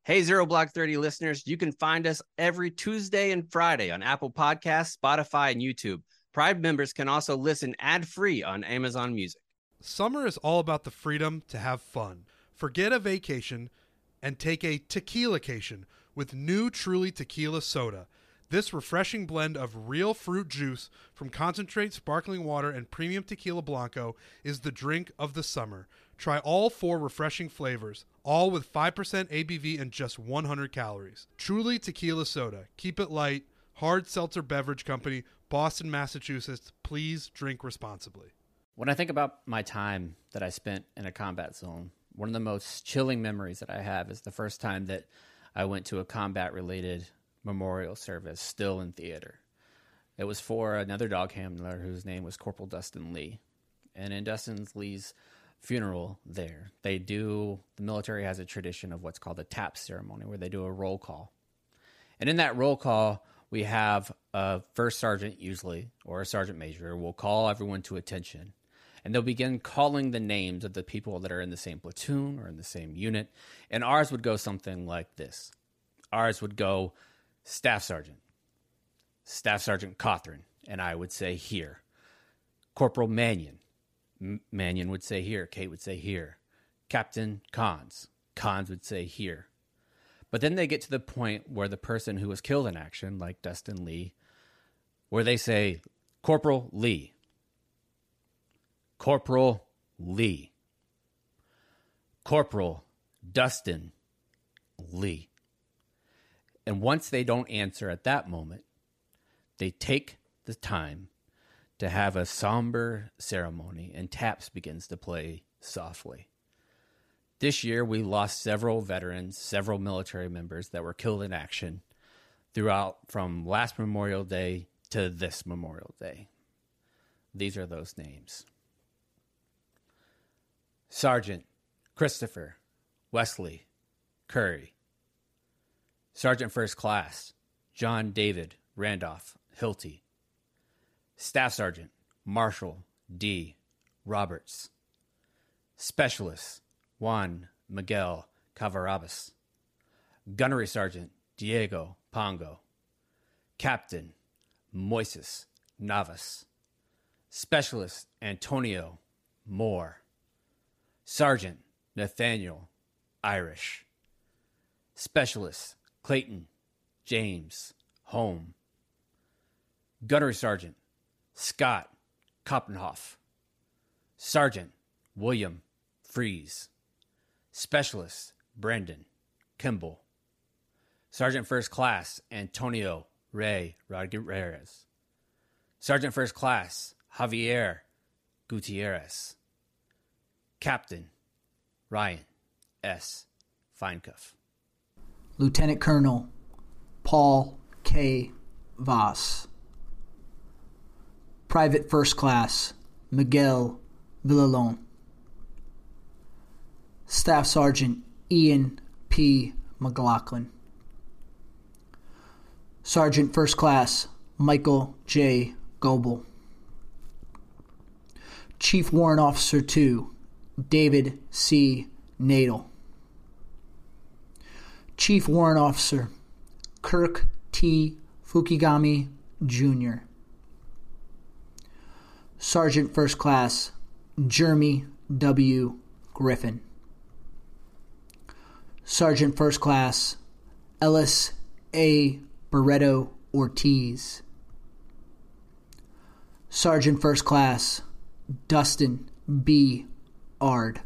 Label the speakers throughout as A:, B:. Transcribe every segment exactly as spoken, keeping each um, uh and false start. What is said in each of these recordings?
A: Hey, Zero Block thirty listeners, you can find us every Tuesday and Friday on Apple Podcasts, Spotify, and YouTube. Pride members can also listen ad-free on Amazon Music.
B: Summer is all about the freedom to have fun. Forget a vacation and take a tequila-cation with new Truly Tequila Soda. This refreshing blend of real fruit juice from concentrate sparkling water and premium tequila blanco is the drink of the summer. Try all four refreshing flavors, all with five percent A B V and just one hundred calories. Truly Tequila Soda. Keep it light. Hard Seltzer Beverage Company, Boston, Massachusetts. Please drink responsibly.
C: When I think about my time that I spent in a combat zone, one of the most chilling memories that I have is the first time that I went to a combat-related memorial service, still in theater. It was for another dog handler whose name was Corporal Dustin Lee. And in Dustin Lee's funeral there, they do, the military has a tradition of what's called a TAP ceremony, where they do a roll call. And in that roll call, we have a first sergeant usually, or a sergeant major, will call everyone to attention. And they'll begin calling the names of the people that are in the same platoon or in the same unit. And ours would go something like this. Ours would go Staff Sergeant, Staff Sergeant Cothran, and I would say here. Corporal Mannion, M- Mannion would say here. Kate would say here. Captain Cons, Cons would say here. But then they get to the point where the person who was killed in action, like Dustin Lee, where they say, Corporal Lee. Corporal Lee. Corporal Dustin Lee. And once they don't answer at that moment, they take the time to have a somber ceremony, and taps begins to play softly. This year, we lost several veterans, several military members that were killed in action throughout from last Memorial Day to this Memorial Day. These are those names. Sergeant Christopher Wesley Curry. Sergeant First Class John David Randolph Hilty. Staff Sergeant Marshall D. Roberts. Specialist Juan Miguel Cavarabas. Gunnery Sergeant Diego Pongo. Captain Moises Navas. Specialist Antonio Moore. Sergeant Nathaniel Irish. Specialist Clayton James Home. Gunnery Sergeant Scott Koppenhoff. Sergeant William Fries. Specialist Brandon Kimball. Sergeant First Class Antonio Ray Rodriguez. Sergeant First Class Javier Gutierrez. Captain Ryan S. Feincuff.
D: Lieutenant Colonel Paul K. Voss. Private First Class Miguel Villalon. Staff Sergeant Ian P. McLaughlin. Sergeant First Class Michael J. Goebel. Chief Warrant Officer two David C. Nadel. Chief Warrant Officer Kirk T. Fukigami, Junior Sergeant First Class Jeremy W. Griffin. Sergeant First Class Ellis A. Barreto Ortiz. Sergeant First Class Dustin B. Ard.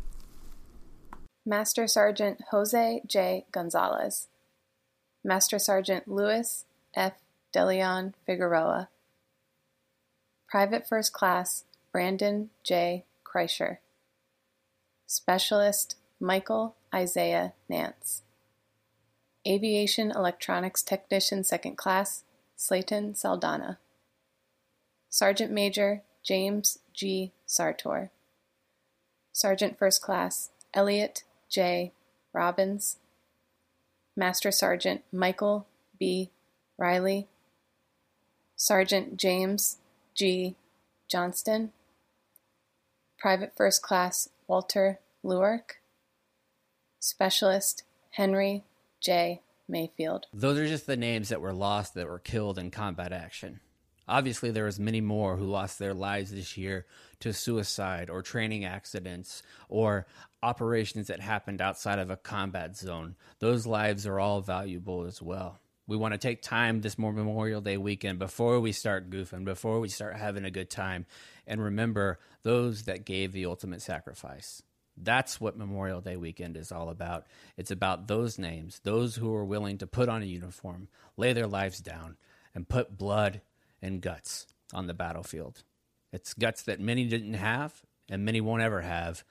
E: Master Sergeant Jose J. Gonzalez. Master Sergeant Luis F. DeLeon Figueroa. Private First Class Brandon J. Kreischer. Specialist Michael Isaiah Nance. Aviation Electronics Technician Second Class Slayton Saldana. Sergeant Major James G. Sartor. Sergeant First Class Elliot J. Robbins. Master Sergeant Michael B. Riley. Sergeant James G. Johnston. Private First Class Walter Lewark. Specialist Henry J. Mayfield.
C: Those are just the names that were lost that were killed in combat action. Obviously, there was many more who lost their lives this year to suicide or training accidents or operations that happened outside of a combat zone. Those lives are all valuable as well. We want to take time this Memorial Day weekend before we start goofing, before we start having a good time, and remember those that gave the ultimate sacrifice. That's what Memorial Day weekend is all about. It's about those names, those who are willing to put on a uniform, lay their lives down, and put blood and guts on the battlefield. It's guts that many didn't have and many won't ever have.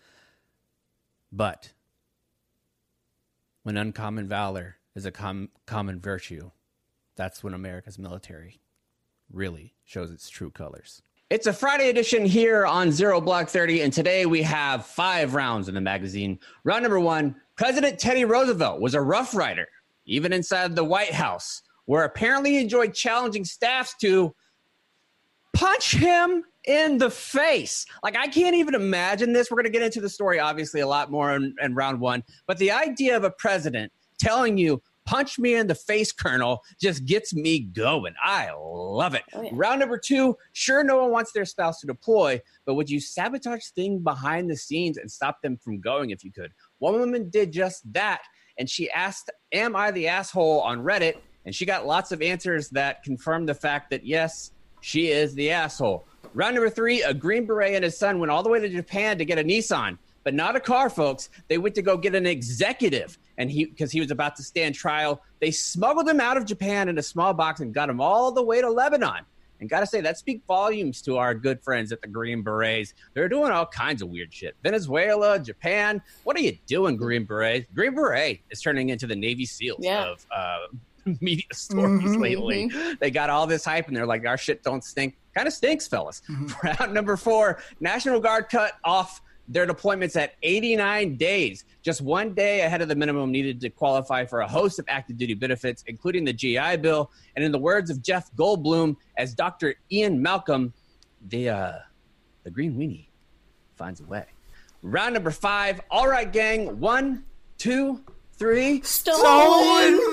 C: But when uncommon valor is a com- common virtue, that's when America's military really shows its true colors.
A: It's a Friday edition here on Zero Block thirty, and today we have five rounds in the magazine. Round number one, President Teddy Roosevelt was a Rough Rider, even inside the White House, where apparently he enjoyed challenging staffs to punch him in the face. Like, I can't even imagine this. We're going to get into the story, obviously, a lot more in, in round one. But the idea of a president telling you, punch me in the face, Colonel, just gets me going. I love it. Oh, yeah. Round number two, sure, no one wants their spouse to deploy, but would you sabotage things behind the scenes and stop them from going if you could? One woman did just that, and she asked, am I the asshole on Reddit? And she got lots of answers that confirmed the fact that, yes, she is the asshole. Round number three, a Green Beret and his son went all the way to Japan to get a Nissan, but not a car, folks. They went to go get an executive, and he because he was about to stand trial. They smuggled him out of Japan in a small box and got him all the way to Lebanon. And got to say, that speaks volumes to our good friends at the Green Berets. They're doing all kinds of weird shit. Venezuela, Japan. What are you doing, Green Beret? Green Beret is turning into the Navy SEALs yeah. of uh, media stories mm-hmm, lately. Mm-hmm. They got all this hype, and they're like, our shit don't stink. Kind of stinks, fellas. Mm-hmm. Round number four, National Guard cut off their deployments at eighty-nine days, just one day ahead of the minimum needed to qualify for a host of active duty benefits, including the G I Bill. And in the words of Jeff Goldblum, as Doctor Ian Malcolm, the, uh, the green weenie finds a way. Round number five. All right, gang. One, two, three.
E: Stolen, Stolen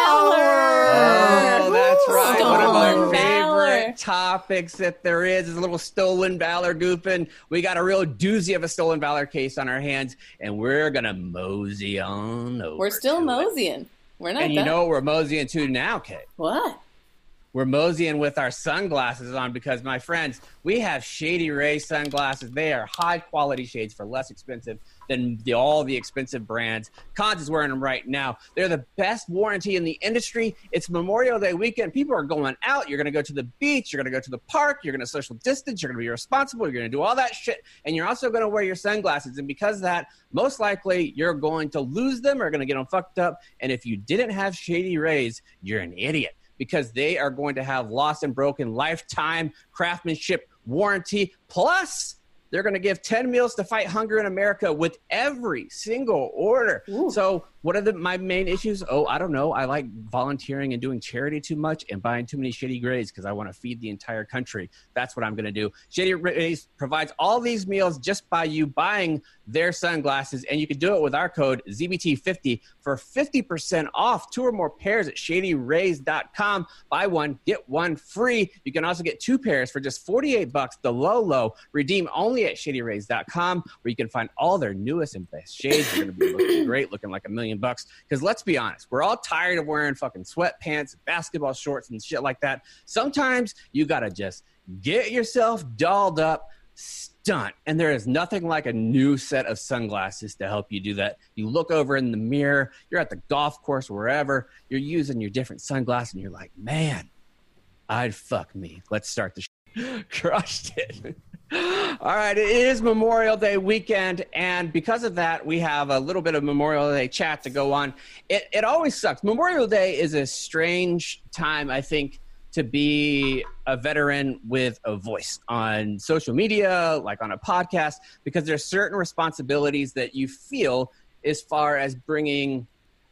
E: Valor!
A: Oh, that's right.
E: Stolen
A: One of my
E: Valor.
A: favorite topics that there is is a little Stolen Valor goofing. We got a real doozy of a Stolen Valor case on our hands, and we're going to mosey on over.
E: We're still
A: to
E: moseying.
A: It.
E: We're not
A: And
E: done.
A: you know what we're moseying to now, Kate?
E: What?
A: We're moseying with our sunglasses on because, my friends, we have Shady Ray sunglasses. They are high-quality shades for less expensive than the, all the expensive brands. Cons is wearing them right now. They're the best warranty in the industry. It's Memorial Day weekend. People are going out. You're going to go to the beach. You're going to go to the park. You're going to social distance. You're going to be responsible. You're going to do all that shit. And you're also going to wear your sunglasses. And because of that, most likely you're going to lose them or going to get them fucked up. And if you didn't have Shady Rays, you're an idiot, because they are going to have lost and broken lifetime craftsmanship warranty. Plus, they're going to give ten meals to fight hunger in America with every single order. Ooh. So what are the, my main issues? Oh, I don't know. I like volunteering and doing charity too much and buying too many Shady Rays because I want to feed the entire country. That's what I'm going to do. Shady Rays provides all these meals just by you buying their sunglasses, and you can do it with our code Z B T fifty for fifty percent off two or more pairs at shady rays dot com. Buy one, get one free. You can also get two pairs for just forty-eight bucks, the low, low. Redeem only at shady rays dot com, where you can find all their newest and best shades. You're going to be looking great, looking like a million bucks. Because let's be honest, we're all tired of wearing fucking sweatpants, basketball shorts, and shit like that. Sometimes you got to just get yourself dolled up, stunt, and there is nothing like a new set of sunglasses to help you do that. You look over in the mirror, you're at the golf course, wherever, you're using your different sunglasses, and you're like, man, I'd fuck me. Let's start the sh- crushed it. All right, it is Memorial Day weekend, and because of that, we have a little bit of Memorial Day chat to go on. It it always sucks. Memorial Day is a strange time, I think, to be a veteran with a voice on social media, like on a podcast, because there's certain responsibilities that you feel as far as bringing,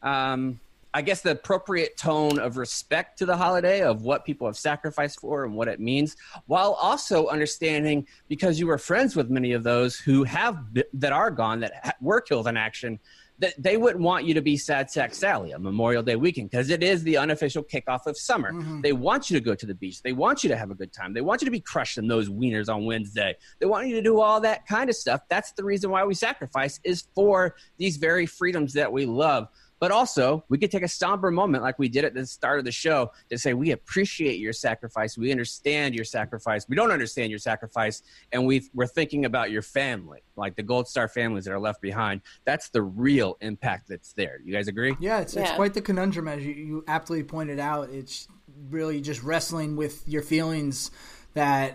A: um, I guess, the appropriate tone of respect to the holiday, of what people have sacrificed for and what it means, while also understanding, because you were friends with many of those who have that are gone, that were killed in action, that they wouldn't want you to be Sad Sack Sally on Memorial Day weekend because it is the unofficial kickoff of summer. Mm-hmm. They want you to go to the beach. They want you to have a good time. They want you to be crushing those wieners on Wednesday. They want you to do all that kind of stuff. That's the reason why we sacrifice, is for these very freedoms that we love. But also, we could take a somber moment like we did at the start of the show to say, we appreciate your sacrifice. We understand your sacrifice. We don't understand your sacrifice. And we've, we're thinking about your family, like the Gold Star families that are left behind. That's the real impact that's there. You guys agree?
D: Yeah, it's,
E: yeah.
D: it's quite the conundrum, as you, you aptly pointed out. It's really just wrestling with your feelings that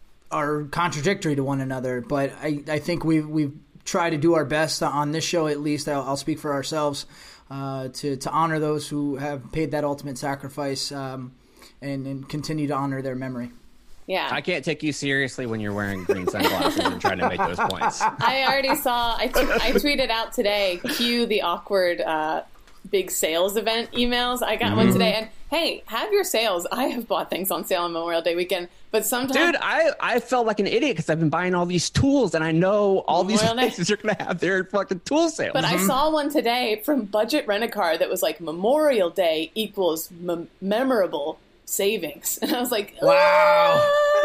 D: are contradictory to one another. But I, I think we've, we've tried to do our best on this show, at least. I'll, I'll speak for ourselves. Uh, to, to honor those who have paid that ultimate sacrifice um, and, and continue to honor their memory.
E: Yeah.
A: I can't take you seriously when you're wearing green sunglasses and trying to make those points.
E: I already saw, I, t- I tweeted out today, cue the awkward uh, big sales event emails. I got mm-hmm. one today. And hey, have your sales. I have bought things on sale on Memorial Day weekend. But sometimes,
A: dude, I, I felt like an idiot because I've been buying all these tools and I know all
E: Memorial
A: these places Day. are going to have their fucking tool sales.
E: But mm-hmm. I saw one today from Budget Rent-A-Car that was like Memorial Day equals mem- memorable savings. And I was like,
D: wow.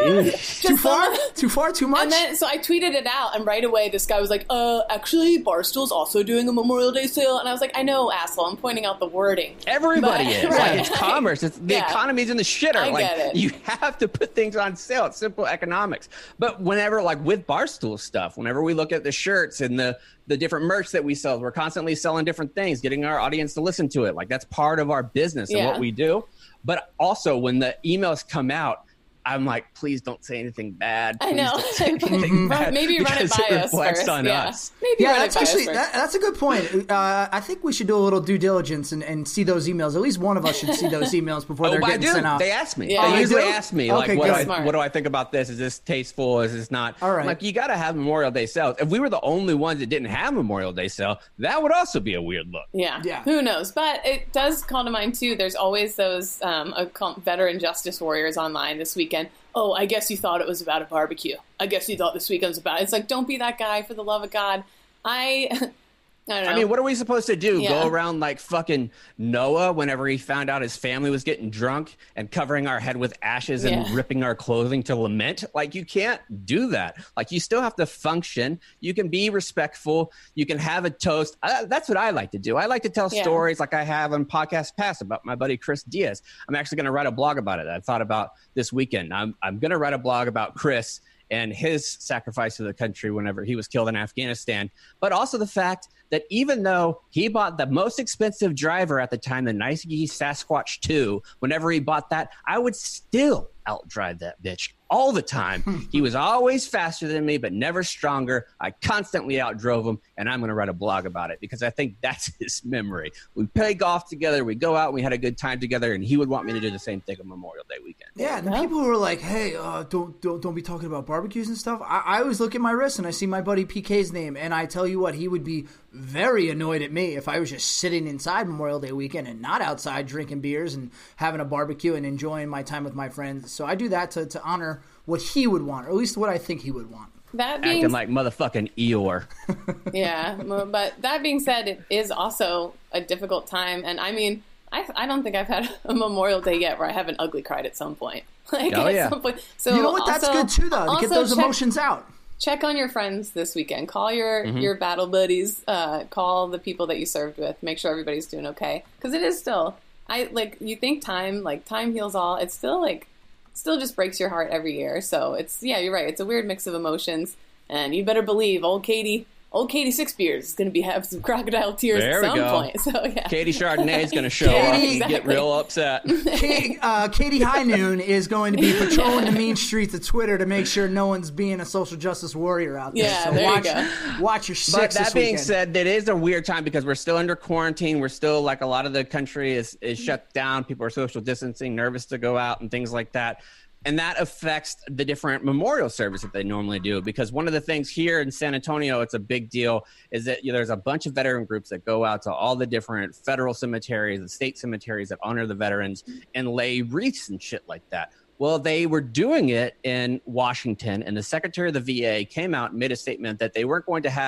D: Too far?
E: Some,
D: too far? Too much?
E: And then, so I tweeted it out, and right away this guy was like, uh, actually, Barstool's also doing a Memorial Day sale. And I was like, I know, asshole. I'm pointing out the wording.
A: Everybody
E: but,
A: is.
E: Right.
A: Like, it's commerce. It's, the yeah. economy's in the shitter.
E: I
A: like,
E: get it.
A: You have to put things on sale. It's simple economics. But whenever, like with Barstool stuff, whenever we look at the shirts and the, the different merch that we sell, we're constantly selling different things, getting our audience to listen to it. Like, that's part of our business and
E: yeah.
A: what we do. But also, when the emails come out, I'm like, please don't say anything bad. Please
E: I know.
A: Don't say anything bad
E: Maybe run it by
A: it
E: us
A: reflects
E: first.
A: on
E: yeah.
A: us.
E: Maybe
D: yeah,
E: run
D: that's
E: it by
D: actually
E: us first.
D: that, that's a good point. Uh, I think we should do a little due diligence and, and see those emails. At least one of us should see those emails before
A: oh,
D: they're getting
A: I do.
D: sent out.
A: They ask me.
E: Yeah.
A: They
E: Oh,
A: usually
D: do?
A: ask me,
D: Okay,
A: like, what do,
E: good.
A: I, what do I think about this? Is this tasteful? Is this not?
D: All right.
A: I'm like, you got to have Memorial Day sales. If we were the only ones that didn't have Memorial Day sale, that would also be a weird look.
E: Yeah.
D: Yeah.
E: Who knows? But it does call to mind, too. There's always those um, veteran justice warriors online this weekend. Oh, I guess you thought it was about a barbecue. I guess you thought this weekend was about it. It's like, don't be that guy, for the love of God. I, I don't know.
A: I mean, what are we supposed to do?
E: Yeah.
A: Go around like fucking Noah whenever he found out his family was getting drunk and covering our head with ashes and
E: Yeah.
A: ripping our clothing to lament? Like, you can't do that. Like, you still have to function. You can be respectful. You can have a toast. I, that's what I like to do. I like to tell
E: Yeah.
A: stories like I have on Podcast Pass about my buddy Chris Diaz. I'm actually going to write a blog about it. I thought about this weekend. I'm, I'm going to write a blog about Chris and his sacrifice to the country whenever he was killed in Afghanistan, but also the fact that even though he bought the most expensive driver at the time, the Nike Sasquatch two, whenever he bought that, I would still outdrive that bitch all the time. He was always faster than me, but never stronger. I constantly outdrove him, and I'm going to write a blog about it because I think that's his memory. We play golf together, we go out, and we had a good time together, and he would want me to do the same thing on Memorial Day weekend.
D: Yeah, and the people who are like, "Hey, uh, don't don't don't be talking about barbecues and stuff." I, I always look at my wrist and I see my buddy P K's name, and I tell you what, he would be very annoyed at me if I was just sitting inside Memorial Day weekend and not outside drinking beers and having a barbecue and enjoying my time with my friends. So I do that to, to honor what he would want, or at least what I think he would want.
E: That being
A: Acting like motherfucking Eeyore.
E: yeah, but that being said, it is also a difficult time, and I mean, I, I don't think I've had a Memorial Day yet where I haven't ugly cried at some point. Like
A: Oh,
E: at
A: yeah.
E: some point. So
D: You know what? That's
E: also-
D: good too, though, to get
E: also
D: those
E: check-
D: emotions out.
E: Check on your friends this weekend. Call your,
A: Mm-hmm.
E: your battle buddies. Uh, call the people that you served with. Make sure everybody's doing okay. Because it is still, I like, you think time, like time heals all. It's still like, still just breaks your heart every year. So it's, yeah, you're right. It's a weird mix of emotions. And you better believe old Katie, old Katie Six Beers is going to be have some crocodile tears
A: There
E: at
A: we
E: some
A: go.
E: point. So yeah.
A: Katie Chardonnay is going to show
E: Yeah,
A: up and
E: exactly.
A: get real upset.
D: Katie, uh, Katie High Noon is going to be patrolling the mean streets of Twitter to make sure no one's being a social justice warrior out there.
E: Yeah,
D: so
E: there you
D: watch,
E: go.
D: watch your six
A: But
D: this
A: that being
D: weekend.
A: said, it is a weird time because we're still under quarantine. We're still, like, a lot of the country is, is shut down. People are social distancing, nervous to go out and things like that. And that affects the different memorial service that they normally do. Because one of the things here in San Antonio, it's a big deal, is that you know, there's a bunch of veteran groups that go out to all the different federal cemeteries and state cemeteries that honor the veterans and lay wreaths and shit like that. Well, they were doing it in Washington, and the Secretary of the V A came out and made a statement that they weren't going to have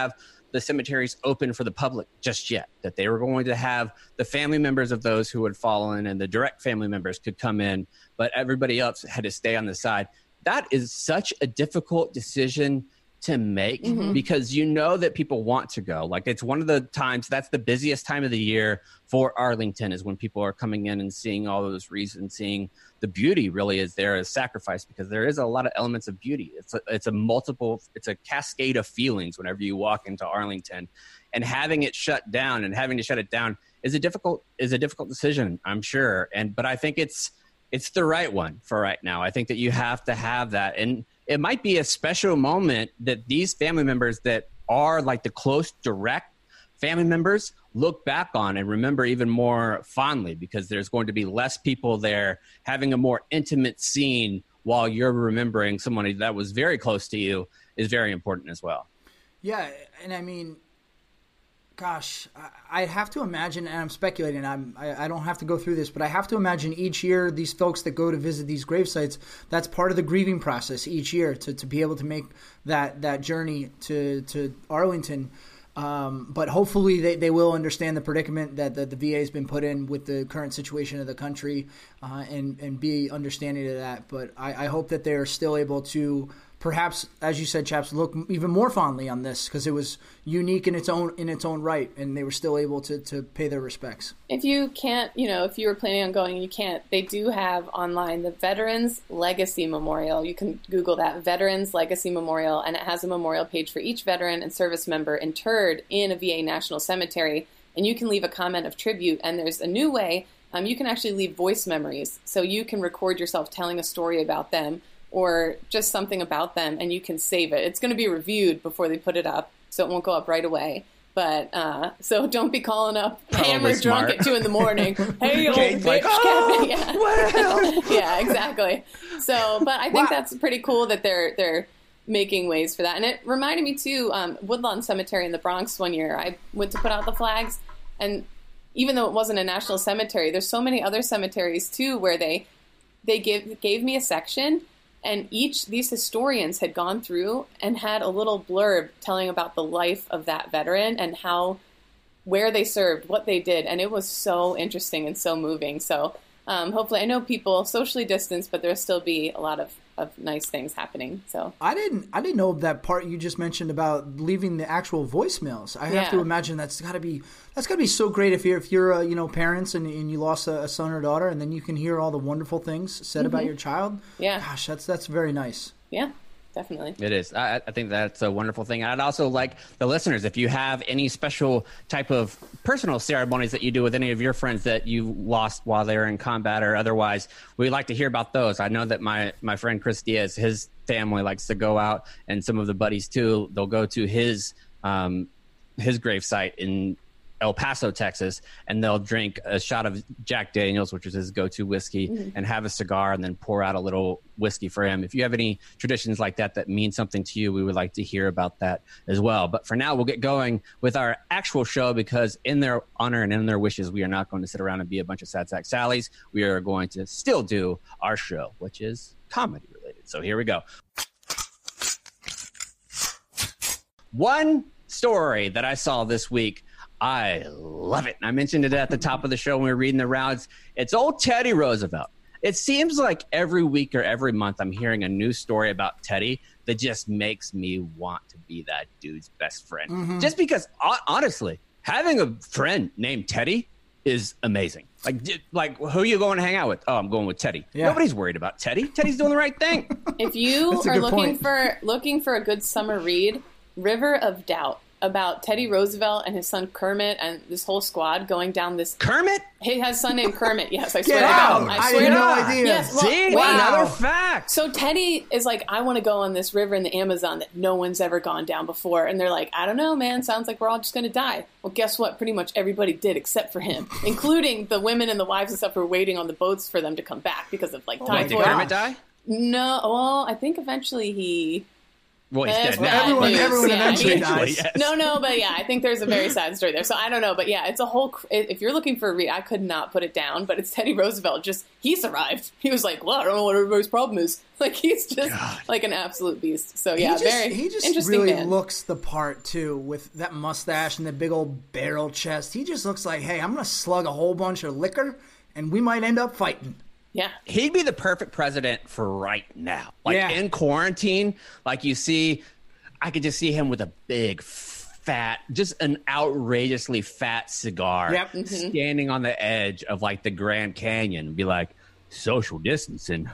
A: the cemeteries open for the public just yet, that they were going to have the family members of those who had fallen and the direct family members could come in, but everybody else had to stay on the side. That is such a difficult decision to make mm-hmm. because you know that people want to go. Like, it's one of the times, that's the busiest time of the year for Arlington, is when people are coming in and seeing all those reasons, seeing the beauty really is there as sacrifice, because there is a lot of elements of beauty. It's a, it's a multiple, it's a cascade of feelings whenever you walk into Arlington, and having it shut down and having to shut it down is a difficult, is a difficult decision, I'm sure. And, but I think it's, it's the right one for right now. I think that you have to have that. And it might be a special moment that these family members that are like the close, direct family members look back on and remember even more fondly, because there's going to be less people there. Having a more intimate scene while you're remembering someone that was very close to you is very important as well.
D: Yeah. And I mean, gosh, I, I have to imagine, and I'm speculating, I'm, I, I don't have to go through this, but I have to imagine each year these folks that go to visit these grave sites, that's part of the grieving process each year, to, to be able to make that, that journey to, to Arlington. Um, but hopefully they, they will understand the predicament that the, the V A has been put in with the current situation of the country, uh, and, and be understanding of that. But I, I hope that they're still able to, perhaps, as you said, Chaps, look even more fondly on this, because it was unique in its own in its own right, and they were still able to, to pay their respects.
E: If you can't, you know, if you were planning on going and you can't, they do have online the Veterans Legacy Memorial. You can Google that, Veterans Legacy Memorial, and it has a memorial page for each veteran and service member interred in a V A National Cemetery, and you can leave a comment of tribute. And there's a new way, um, you can actually leave voice memories, so you can record yourself telling a story about them, or just something about them, and you can save it. It's going to be reviewed before they put it up, so it won't go up right away. But uh, so don't be calling up hammered drunk at two in the morning. Hey, old bitch, like, oh, yeah. Well. Yeah, exactly. So, but I think wow. that's pretty cool that they're they're making ways for that. And it reminded me too, um, Woodlawn Cemetery in the Bronx one year, I went to put out the flags, and even though it wasn't a national cemetery, there's so many other cemeteries too where they they give gave me a section. And each, these historians had gone through and had a little blurb telling about the life of that veteran and how, where they served, what they did. And it was so interesting and so moving. So um, hopefully, I know people socially distanced, but there'll still be a lot of, of nice things happening. So
D: I didn't, I didn't know that part you just mentioned about leaving the actual voicemails. I have
E: yeah.
D: to imagine that's got to be, that's got to be so great if you're, if you're, uh, you know, parents and, and you lost a, a son or daughter, and then you can hear all the wonderful things said mm-hmm. about your child.
E: Yeah.
D: Gosh, that's, that's very nice.
E: Yeah. Definitely.
A: It is. I, I think that's a wonderful thing. I'd also like the listeners, if you have any special type of personal ceremonies that you do with any of your friends that you lost while they were in combat or otherwise, we'd like to hear about those. I know that my, my friend Chris Diaz, his family likes to go out, and some of the buddies too, they'll go to his um, his gravesite in El Paso, Texas, and they'll drink a shot of Jack Daniels, which is his go-to whiskey, mm-hmm. and have a cigar, and then pour out a little whiskey for him. If you have any traditions like that that mean something to you, we would like to hear about that as well. But for now, we'll get going with our actual show, because in their honor and in their wishes, we are not going to sit around and be a bunch of sad sack Sallys. We are going to still do our show, which is comedy related. So here we go. One story that I saw this week, I love it. And I mentioned it at the top of the show when we were reading the rounds. It's old Teddy Roosevelt. It seems like every week or every month I'm hearing a new story about Teddy that just makes me want to be that dude's best friend. Mm-hmm. Just because, honestly, having a friend named Teddy is amazing. Like, like who are you going to hang out with? Oh, I'm going with Teddy. Yeah. Nobody's worried about Teddy. Teddy's doing the right thing.
E: If you are looking point. for looking for a good summer read, River of Doubt, about Teddy Roosevelt and his son Kermit and this whole squad going down this...
A: Kermit?
E: He has a son named Kermit, yes. I swear
D: Get
E: to
D: out.
E: God. I
D: I
E: swear
D: had
E: to
D: no
E: God.
D: idea.
E: Yes, well,
A: See?
E: wait.
A: Another fact.
E: So Teddy is like, I want to go on this river in the Amazon that no one's ever gone down before. And they're like, I don't know, man. Sounds like we're all just going to die. Well, guess what? Pretty much everybody did except for him, including the women and the wives and stuff who were waiting on the boats for them to come back because of like
A: Oh,
E: typhoid.
A: did Kermit die?
E: No. Well, I think eventually he...
A: Well, he's dead
E: That's
A: now.
E: bad
D: Everyone-
E: news.
D: everyone
E: Yeah,
D: eventually
E: I mean,
D: dies.
A: yes.
E: No, no, but yeah, I think there's a very sad story there. So I don't know, but yeah, it's a whole. If you're looking for a read, I could not put it down. But it's Teddy Roosevelt. Just he survived. He was like, well, I don't know what everybody's problem is. Like he's just
A: God.
E: like an absolute beast. So yeah,
D: he just,
E: very
D: he just
E: interesting
D: really
E: man.
D: looks the part too, with that mustache and the big old barrel chest. He just looks like, hey, I'm gonna slug a whole bunch of liquor, and we might end up fighting.
E: Yeah.
A: He'd be the perfect president for right now. Like
D: Yeah.
A: in quarantine, like you see, I could just see him with a big, fat, just an outrageously fat cigar,
D: Yep.
E: Mm-hmm.
A: standing on the edge of like the Grand Canyon, and be like, social distancing.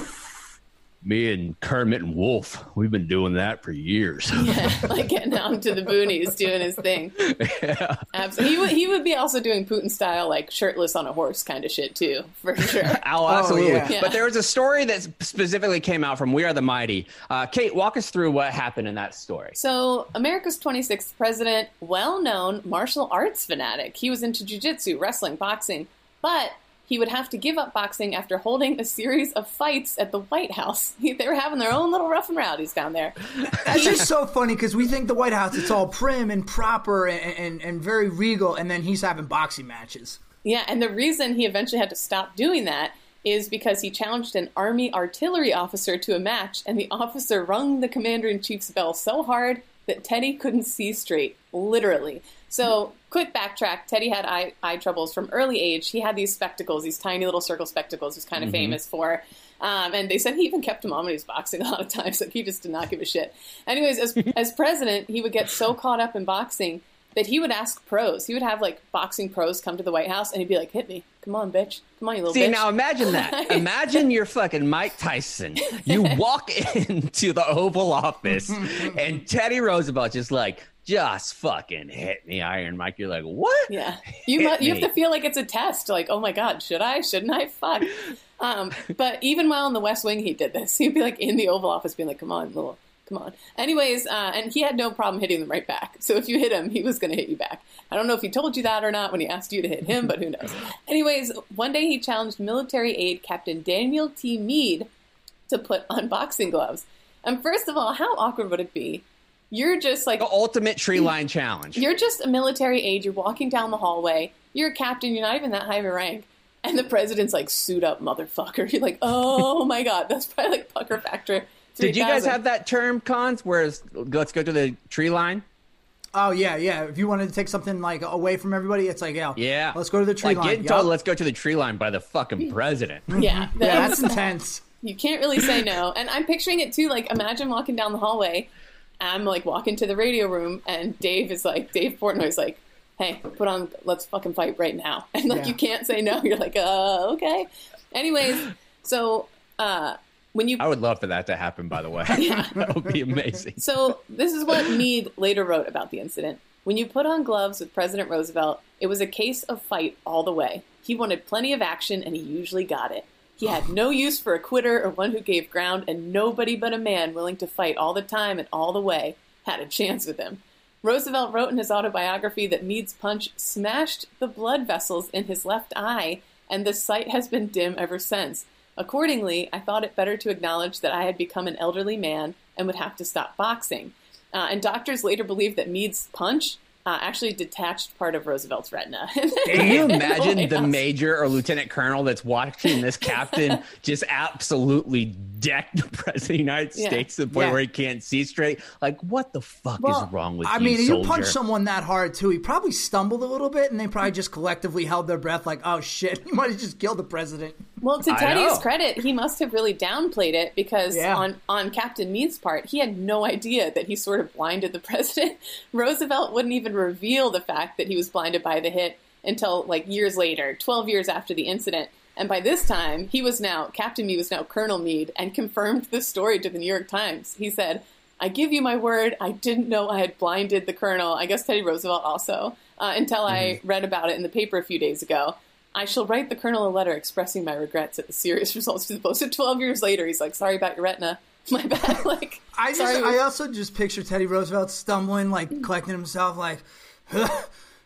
A: Me and Kermit and Wolf, we've been doing that for years.
E: Yeah, like getting out into the boonies, doing his thing. Yeah. Absolutely. He would, he would be also doing Putin style, like shirtless on a horse kind of shit too, for sure.
A: Oh, absolutely.
D: yeah.
E: Yeah.
A: But there was a story that specifically came out from We Are the Mighty. Uh, Kate, walk us through what happened in that story.
E: So, America's twenty-sixth president, well-known martial arts fanatic. He was into jiu-jitsu, wrestling, boxing, but he would have to give up boxing after holding a series of fights at the White House. They were having their own little rough and rowdies down there.
D: That's just so funny because we think the White House, it's all prim and proper and, and, and very regal, and then he's having boxing matches.
E: Yeah, and the reason he eventually had to stop doing that is because he challenged an Army artillery officer to a match, and the officer rung the commander-in-chief's bell so hard that Teddy couldn't see straight, literally. So, quick backtrack, Teddy had eye, eye troubles from early age. He had these spectacles, these tiny little circle spectacles he was kind of mm-hmm. famous for. Um, and they said he even kept them on when he was boxing a lot of times. Like, he just did not give a shit. Anyways, as, as president, he would get so caught up in boxing that he would ask pros. He would have, like, boxing pros come to the White House, and he'd be like, hit me. Come on, bitch. Come on, you little
A: See,
E: bitch.
A: now imagine that. Imagine you're fucking Mike Tyson. You walk into the Oval Office, and Teddy Roosevelt just like, just fucking hit me, Iron Mike. You're like, what?
E: Yeah. You mu- you have to feel like it's a test. Like, oh my God, should I? Shouldn't I? Fuck. Um, but even while in the West Wing, he did this. He'd be like in the Oval Office being like, come on, little, come on. Anyways, uh, and he had no problem hitting them right back. So if you hit him, he was going to hit you back. I don't know if he told you that or not when he asked you to hit him, but who knows. Anyways, one day he challenged military aide Captain Daniel T. Meade to put on boxing gloves. And first of all, how awkward would it be? You're just like...
A: The ultimate tree line challenge.
E: You're just a military aide. You're walking down the hallway. You're a captain. You're not even that high of a rank. And the president's like, suit up, motherfucker. You're like, oh my God. That's probably like Pucker Factor.
A: Did you guys have that term, Cons, where it's, let's go to the tree line?
D: Oh, yeah, yeah. If you wanted to take something like away from everybody, it's like, yeah,
A: yeah.
D: let's go to the tree
A: like,
D: line.
A: Getting
D: yep.
A: told, let's go to the tree line by the fucking president.
E: Yeah. That
D: Yeah,
E: was,
D: that's intense.
E: You can't really say no. And I'm picturing it too. Like, imagine walking down the hallway. I'm like walking to the radio room, and Dave is like, Dave Portnoy's like, hey, put on, let's fucking fight right now. And like,
D: Yeah.
E: you can't say no. You're like, uh, okay. Anyways, so uh, when you.
A: I would love for that to happen, by the way.
E: Yeah.
A: That would be amazing.
E: So this is what Meade later wrote about the incident. When you put on gloves with President Roosevelt, it was a case of fight all the way. He wanted plenty of action, and he usually got it. He had no use for a quitter or one who gave ground, and nobody but a man willing to fight all the time and all the way had a chance with him. Roosevelt wrote in his autobiography that Meade's punch smashed the blood vessels in his left eye, and the sight has been dim ever since. Accordingly, I thought it better to acknowledge that I had become an elderly man and would have to stop boxing. Uh, and doctors later believed that Meade's punch Uh, actually detached part of Roosevelt's retina.
A: Can you imagine the major or lieutenant colonel that's watching this captain just absolutely deck the president of the United
E: Yeah.
A: States to the point
D: Yeah.
A: where he can't see straight? Like, what the fuck
D: Well,
A: is wrong with
D: I
A: you,
D: mean,
A: soldier?
D: you punch someone that hard, too. He probably stumbled a little bit, and they probably just collectively held their breath like, oh, shit, he might have just killed the president.
E: Well, to
A: I
E: Teddy's
A: know.
E: credit, he must have really downplayed it because
D: Yeah.
E: on, on Captain Meade's part, he had no idea that he sort of blinded the president. Roosevelt wouldn't even reveal the fact that he was blinded by the hit until like years later, twelve years after the incident. And by this time, he was now, Captain Meade was now Colonel Meade, and confirmed the story to the New York Times. He said, I give you my word, I didn't know I had blinded the colonel, I guess Teddy Roosevelt also, uh, until mm-hmm. I read about it in the paper a few days ago. I shall write the colonel a letter expressing my regrets at the serious results to the post. So twelve years later, he's like, sorry about your retina. My bad. Like,
D: I just,
E: sorry.
D: I also just picture Teddy Roosevelt stumbling, like, collecting himself, like,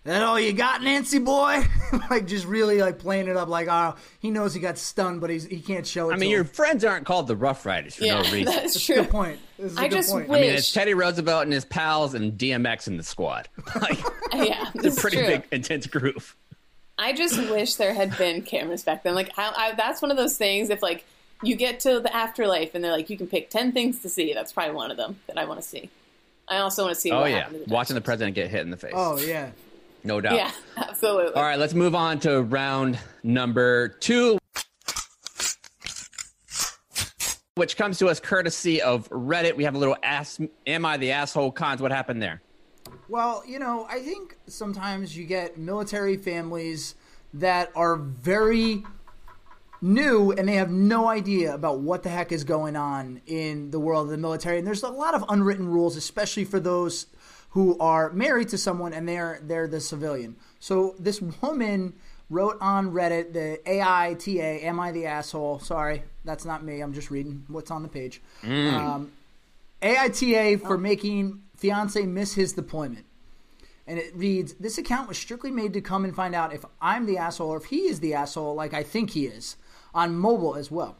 D: that all you got, Nancy boy? Like, just really, like, playing it up like, oh, he knows he got stunned, but he's, he can't show it
A: I mean,
D: to
A: your
D: him.
A: friends aren't called the Rough Riders for
E: Yeah,
A: no reason.
E: that's
D: That's
E: true.
D: a good point. This is a
E: I
D: good
E: just
D: point.
E: wish-
A: I mean, it's Teddy Roosevelt and his pals and D M X in the squad. Like,
E: Yeah,
A: it's
E: this
A: a pretty
E: is true.
A: big, intense group.
E: I just wish there had been cameras back then. Like, I, I, that's one of those things. If like you get to the afterlife and they're like, you can pick ten things to see. That's probably one of them that I want to see. I also want to see.
A: Oh
E: what
A: yeah,
E: happened to the
A: watching the
E: Dutchess.
A: president get hit in the face.
D: Oh, yeah.
A: No doubt.
E: Yeah, absolutely.
A: All right, let's move on to round number two, which comes to us courtesy of Reddit. We have a little ask, am I the asshole? Cons, what happened there?
D: Well, you know, I think sometimes you get military families that are very new and they have no idea about what the heck is going on in the world of the military. And there's a lot of unwritten rules, especially for those who are married to someone and they're they're the civilian. So this woman wrote on Reddit, the A I T A, am I the asshole? Sorry, that's not me. I'm just reading what's on the page.
A: Mm.
D: Um, A I T A for making fiance miss his deployment. And it reads, this account was strictly made to come and find out if I'm the asshole or if he is the asshole like I think he is, on mobile as well.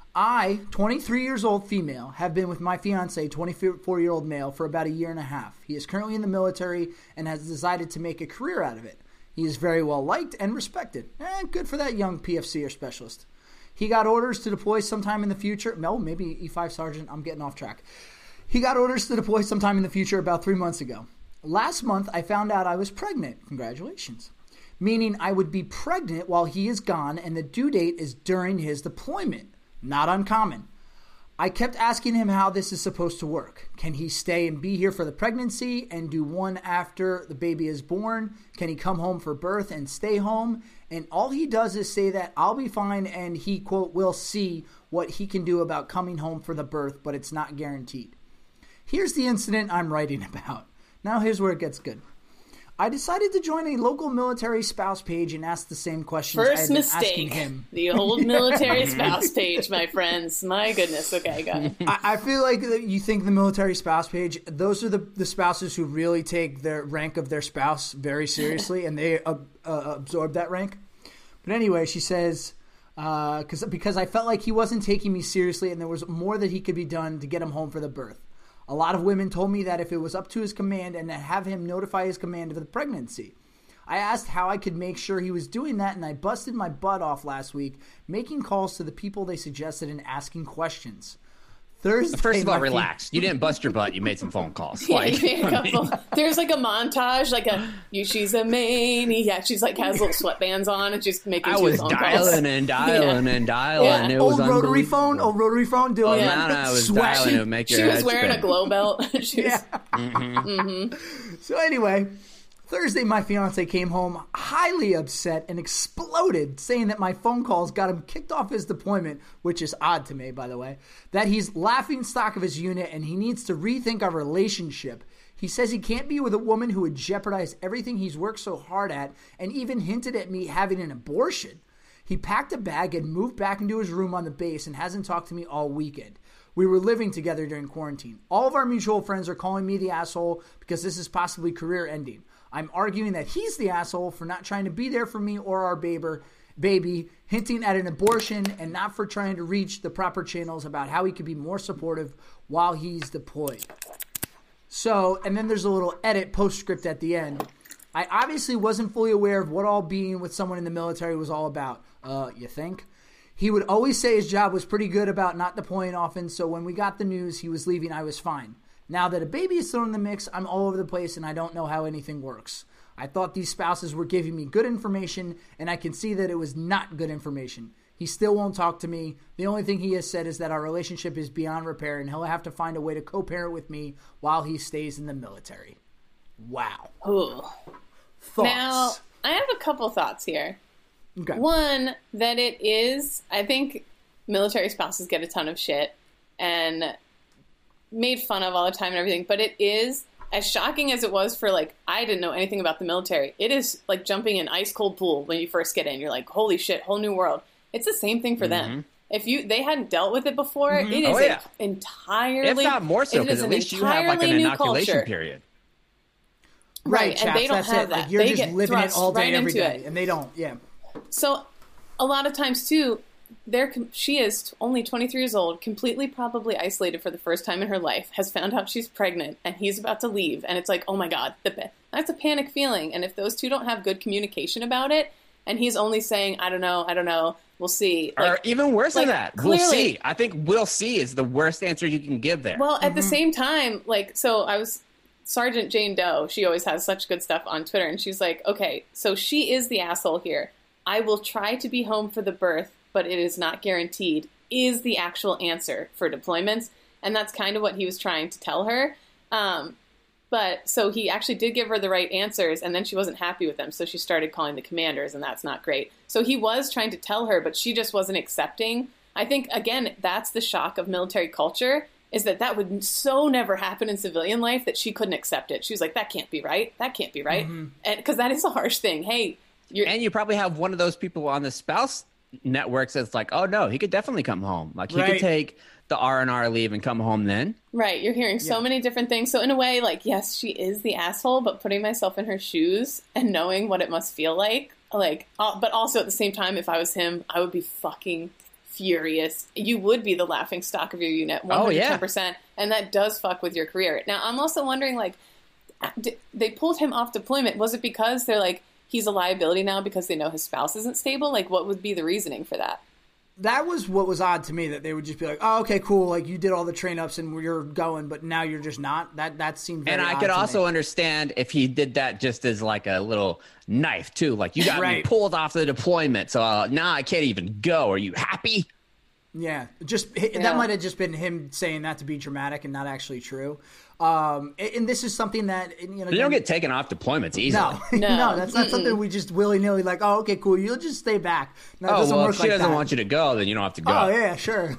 D: I, twenty-three years old female, have been with my fiance, twenty-four-year-old male, for about a year and a half. He is currently in the military and has decided to make a career out of it. He is very well liked and respected. Eh, good for that young P F C or specialist. He got orders to deploy sometime in the future. No, maybe E five Sergeant. I'm getting off track. He got orders to deploy sometime in the future about three months ago. Last month, I found out I was pregnant. Congratulations. Meaning I would be pregnant while he is gone and the due date is during his deployment. Not uncommon. I kept asking him how this is supposed to work. Can he stay and be here for the pregnancy and do one after the baby is born? Can he come home for birth and stay home? And all he does is say that I'll be fine and he, quote, will see what he can do about coming home for the birth, but it's not guaranteed. Here's the incident I'm writing about. Now here's where it gets good. I decided to join a local military spouse page and ask the same questions I had
E: First
D: been asking
E: mistake.
D: him.
E: The old military spouse page, my friends. My goodness. Okay, go ahead.
D: I, I feel like that you think the military spouse page, those are the, the spouses who really take the rank of their spouse very seriously, and they uh, uh, absorb that rank. But anyway, she says, uh, cause, because I felt like he wasn't taking me seriously and there was more that he could be done to get him home for the birth. A lot of women told me that if it was up to his command and to have him notify his command of the pregnancy. I asked how I could make sure he was doing that, and I busted my butt off last week making calls to the people they suggested and asking questions. Thursday,
A: First of all,
D: my fe-
A: relax. You didn't bust your butt. You made some phone calls.
E: Yeah,
A: Like,
E: you made a
A: I mean,
E: couple. There's like a montage, like a you. She's a maniac. She's like has little sweatbands on and she's making.
A: I
E: two
A: was
E: phone
A: dialing
E: calls.
A: and dialing
E: Yeah.
A: and dialing.
E: Yeah.
A: It was
D: old rotary
A: unbelievable.
D: phone, old rotary phone doing
A: Oh,
E: Yeah.
A: no, no, I was
D: Sweat.
A: dialing to make your
E: She was
A: head
E: wearing
A: spin.
E: a glow belt. She was,
A: Mm-hmm.
D: So anyway, Thursday my fiance came home highly upset and exploded, saying that my phone calls got him kicked off his deployment, which is odd to me, by the way, that he's laughing stock of his unit and he needs to rethink our relationship. He says he can't be with a woman who would jeopardize everything he's worked so hard at and even hinted at me having an abortion. He packed a bag and moved back into his room on the base and hasn't talked to me all weekend. We were living together during quarantine. All of our mutual friends are calling me the asshole because this is possibly career ending. I'm arguing that he's the asshole for not trying to be there for me or our baby, baby, hinting at an abortion and not for trying to reach the proper channels about how he could be more supportive while he's deployed. So, and then there's a little edit postscript at the end. I obviously wasn't fully aware of what all being with someone in the military was all about. Uh, you think? He would always say his job was pretty good about not deploying often, so when we got the news he was leaving, I was fine. Now that a baby is thrown in the mix, I'm all over the place and I don't know how anything works. I thought these spouses were giving me good information, and I can see that it was not good information. He still won't talk to me. The only thing he has said is that our relationship is beyond repair and he'll have to find a way to co-parent with me while he stays in the military. Wow.
E: Ooh.
D: Thoughts?
E: Now, I have a couple thoughts here.
D: Okay.
E: One, that it is, I think military spouses get a ton of shit and made fun of all the time and everything, but it is, as shocking as it was for, like, I didn't know anything about the military, it is like jumping in ice cold pool when you first get in. You're like, holy shit, whole new world. It's the same thing for
A: Mm-hmm.
E: them. If you they hadn't dealt with it before, it is
A: Oh, yeah.
E: entirely,
A: If not more so,
E: it
A: because
E: is
A: at
E: an
A: least you have like an
E: entirely new
A: inoculation
E: culture.
A: period.
D: Right,
E: and
D: chaps,
E: they don't
D: that's
E: have
D: it.
E: that.
D: Like, you're
E: they
D: just
E: get
D: living it
E: thrust
D: all day,
E: right
D: every
E: into
D: day,
E: it.
D: and they don't. Yeah.
E: So a lot of times too, there she is only twenty-three years old, completely probably isolated for the first time in her life, has found out she's pregnant, and he's about to leave, and it's like, oh my god, the, that's a panic feeling. And if those two don't have good communication about it, and he's only saying, I don't know, I don't know, we'll see. Like,
A: or even worse
E: like,
A: than that,
E: clearly,
A: we'll see. I think we'll see is the worst answer you can give there.
E: Well, at the same time, like, so I was Sergeant Jane Doe. She always has such good stuff on Twitter, and she's like, okay, so she is the asshole here. I will try to be home for the birth, but it is not guaranteed, is the actual answer for deployments. And that's kind of what he was trying to tell her. Um, but so he actually did give her the right answers, and then she wasn't happy with them. So she started calling the commanders, and that's not great. So he was trying to tell her, but she just wasn't accepting. I think, again, that's the shock of military culture, is that that would so never happen in civilian life that she couldn't accept it. She was like, that can't be right. That can't be right. Mm-hmm. And because that is a harsh thing. Hey, you're,
A: and you probably have one of those people on the spouse networks that's like, oh no, he could definitely come home. Like he
D: right.
A: could take the R and R leave and come home then.
E: Right. You're hearing so
D: yeah.
E: many different things. So in a way, like, yes, she is the asshole, but putting myself in her shoes and knowing what it must feel like, like, uh, but also at the same time, if I was him, I would be fucking furious. You would be the laughing stock of your unit, one hundred ten percent. Oh, yeah. And that does fuck with your career. Now, I'm also wondering, like, they pulled him off deployment. Was it because they're like, he's a liability now because they know his spouse isn't stable? Like, what would be the reasoning for that?
D: That was what was odd to me, that they would just be like, oh, okay, cool. Like, you did all the train ups and you're going, but now you're just not. That that seemed very
A: And I
D: odd
A: could
D: to
A: also
D: me.
A: understand if he did that just as like a little knife too. Like, you got
D: right.
A: me pulled off the deployment, so uh, now I can't even go. Are you happy?
D: Yeah, just
E: Yeah.
D: that might have just been him saying that to be dramatic and not actually true. Um, and, and this is something that, you know,
A: You don't get taken off deployments easily.
D: no,
E: No.
D: no, that's not something we just willy nilly like. Oh, okay, cool. You'll just stay back. No, it
A: Oh,
D: doesn't
A: well,
D: work
A: if she
D: like
A: doesn't
D: that.
A: want you to go, then you don't have to go.
D: Oh yeah, sure.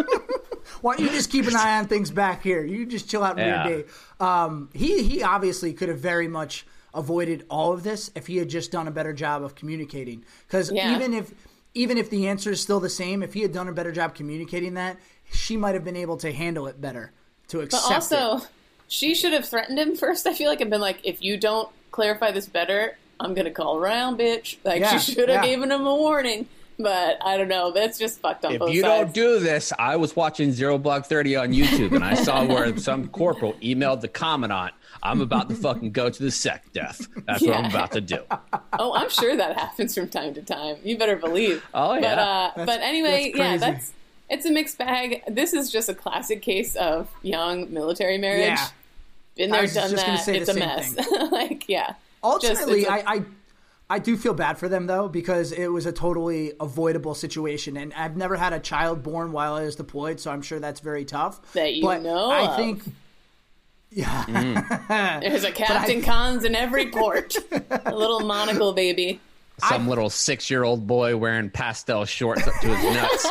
D: Why don't you just keep an eye on things back here? You just chill out in
A: Yeah.
D: your day. Um, he he obviously could have very much avoided all of this if he had just done a better job of communicating. Because
E: Yeah.
D: even if even if the answer is still the same, if he had done a better job communicating that, she might have been able to handle it better, to
E: But
D: accept
E: also,
D: it.
E: she should have threatened him first, I feel like, and been like, if you don't clarify this better, I'm going to call around, bitch. Like,
D: Yeah,
E: she should have
D: yeah.
E: given him a warning. But I don't know. That's just fucked on
A: If
E: both
A: you
E: sides.
A: don't do this, I was watching Zero Block thirty on YouTube, and I saw where some corporal emailed the commandant, I'm about to fucking go to the sec death. That's what I'm
E: Yeah.
A: about to do.
E: Oh, I'm sure that happens from time to time. You better believe.
A: Oh, yeah.
E: But, uh,
D: That's-
E: but anyway,
D: that's
E: yeah,
D: crazy.
E: that's it's a mixed bag. This is just a classic case of young military marriage.
D: Yeah.
E: Been
D: I
E: there,
D: was
E: done
D: just gonna
E: that.
D: say
E: It's
D: the
E: a
D: same
E: mess.
D: thing.
E: Like, yeah.
D: Ultimately,
E: Just- it's a-
D: I, I I do feel bad for them, though, because it was a totally avoidable situation. And I've never had a child born while I was deployed, so I'm sure that's very tough.
E: That you
D: but
E: know
D: I
E: of.
D: think, yeah.
E: There's a Captain Cons in every port. A little monocle baby.
A: Some little six-year-old boy wearing pastel shorts up to his nuts.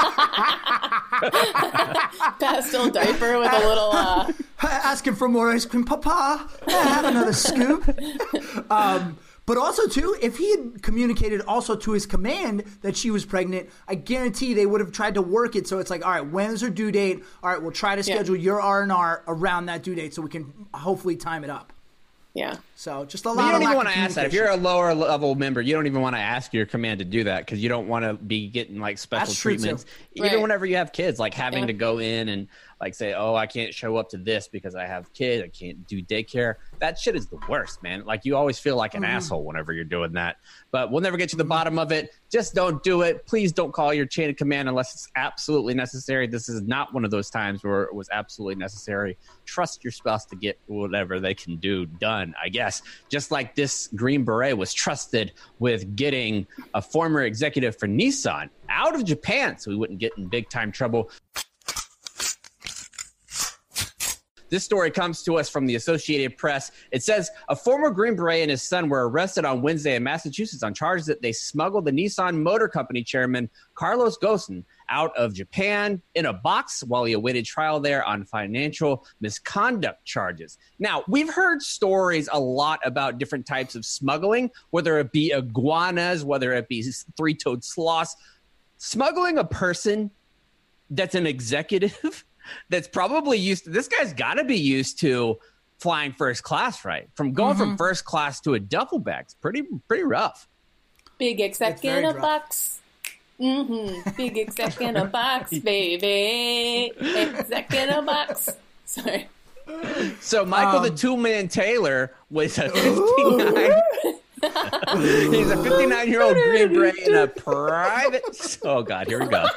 E: Pastel diaper with a little uh
D: Asking for more ice cream. Papa, have another scoop. Um, but also, too, if he had communicated also to his command that she was pregnant, I guarantee they would have tried to work it. So it's like, all right, when's her due date? All right, we'll try to schedule
E: Yeah.
D: your R and R around that due date so we can hopefully time it up.
E: yeah.
D: So just a lot
A: But you
D: of
A: don't even
D: lack
A: want
D: of
A: to ask that. If
D: communication.
A: you're a lower level member, you don't even want to ask your command to do that because you don't want to be getting like special
D: That's true,
A: treatments.
D: too.
A: Even
E: Right.
A: whenever you have kids, like having
E: Yeah.
A: to go in and like say, oh, I can't show up to this because I have kids. I can't do daycare. That shit is the worst, man. Like you always feel like an
D: Mm-hmm.
A: asshole whenever you're doing that. But we'll never get to the bottom of it. Just don't do it. Please don't call your chain of command unless it's absolutely necessary. This is not one of those times where it was absolutely necessary. Trust your spouse to get whatever they can do done, I guess. Just like this Green Beret was trusted with getting a former executive for Nissan out of Japan so he wouldn't get in big time trouble. This story comes to us from the Associated Press. It says a former Green Beret and his son were arrested on Wednesday in Massachusetts on charges that they smuggled the Nissan Motor Company chairman Carlos Ghosn out of Japan in a box while he awaited trial there on financial misconduct charges. Now, we've heard stories a lot about different types of smuggling, whether it be iguanas, whether it be three-toed sloths. Smuggling a person that's an executive that's probably used to, this guy's got to be used to flying first class, right? From going
D: Mm-hmm.
A: from first class to a duffel bag, it's pretty pretty rough.
E: Big exec
D: It's very
E: in a
D: rough.
E: box. Mm-hmm. Big exec in a box, baby. Exec in a box. Sorry.
A: So Michael
D: Um,
A: the Two Man Taylor was a fifty-nine. He's a fifty-nine-year-old Green Beret in a private. Oh God, here we go.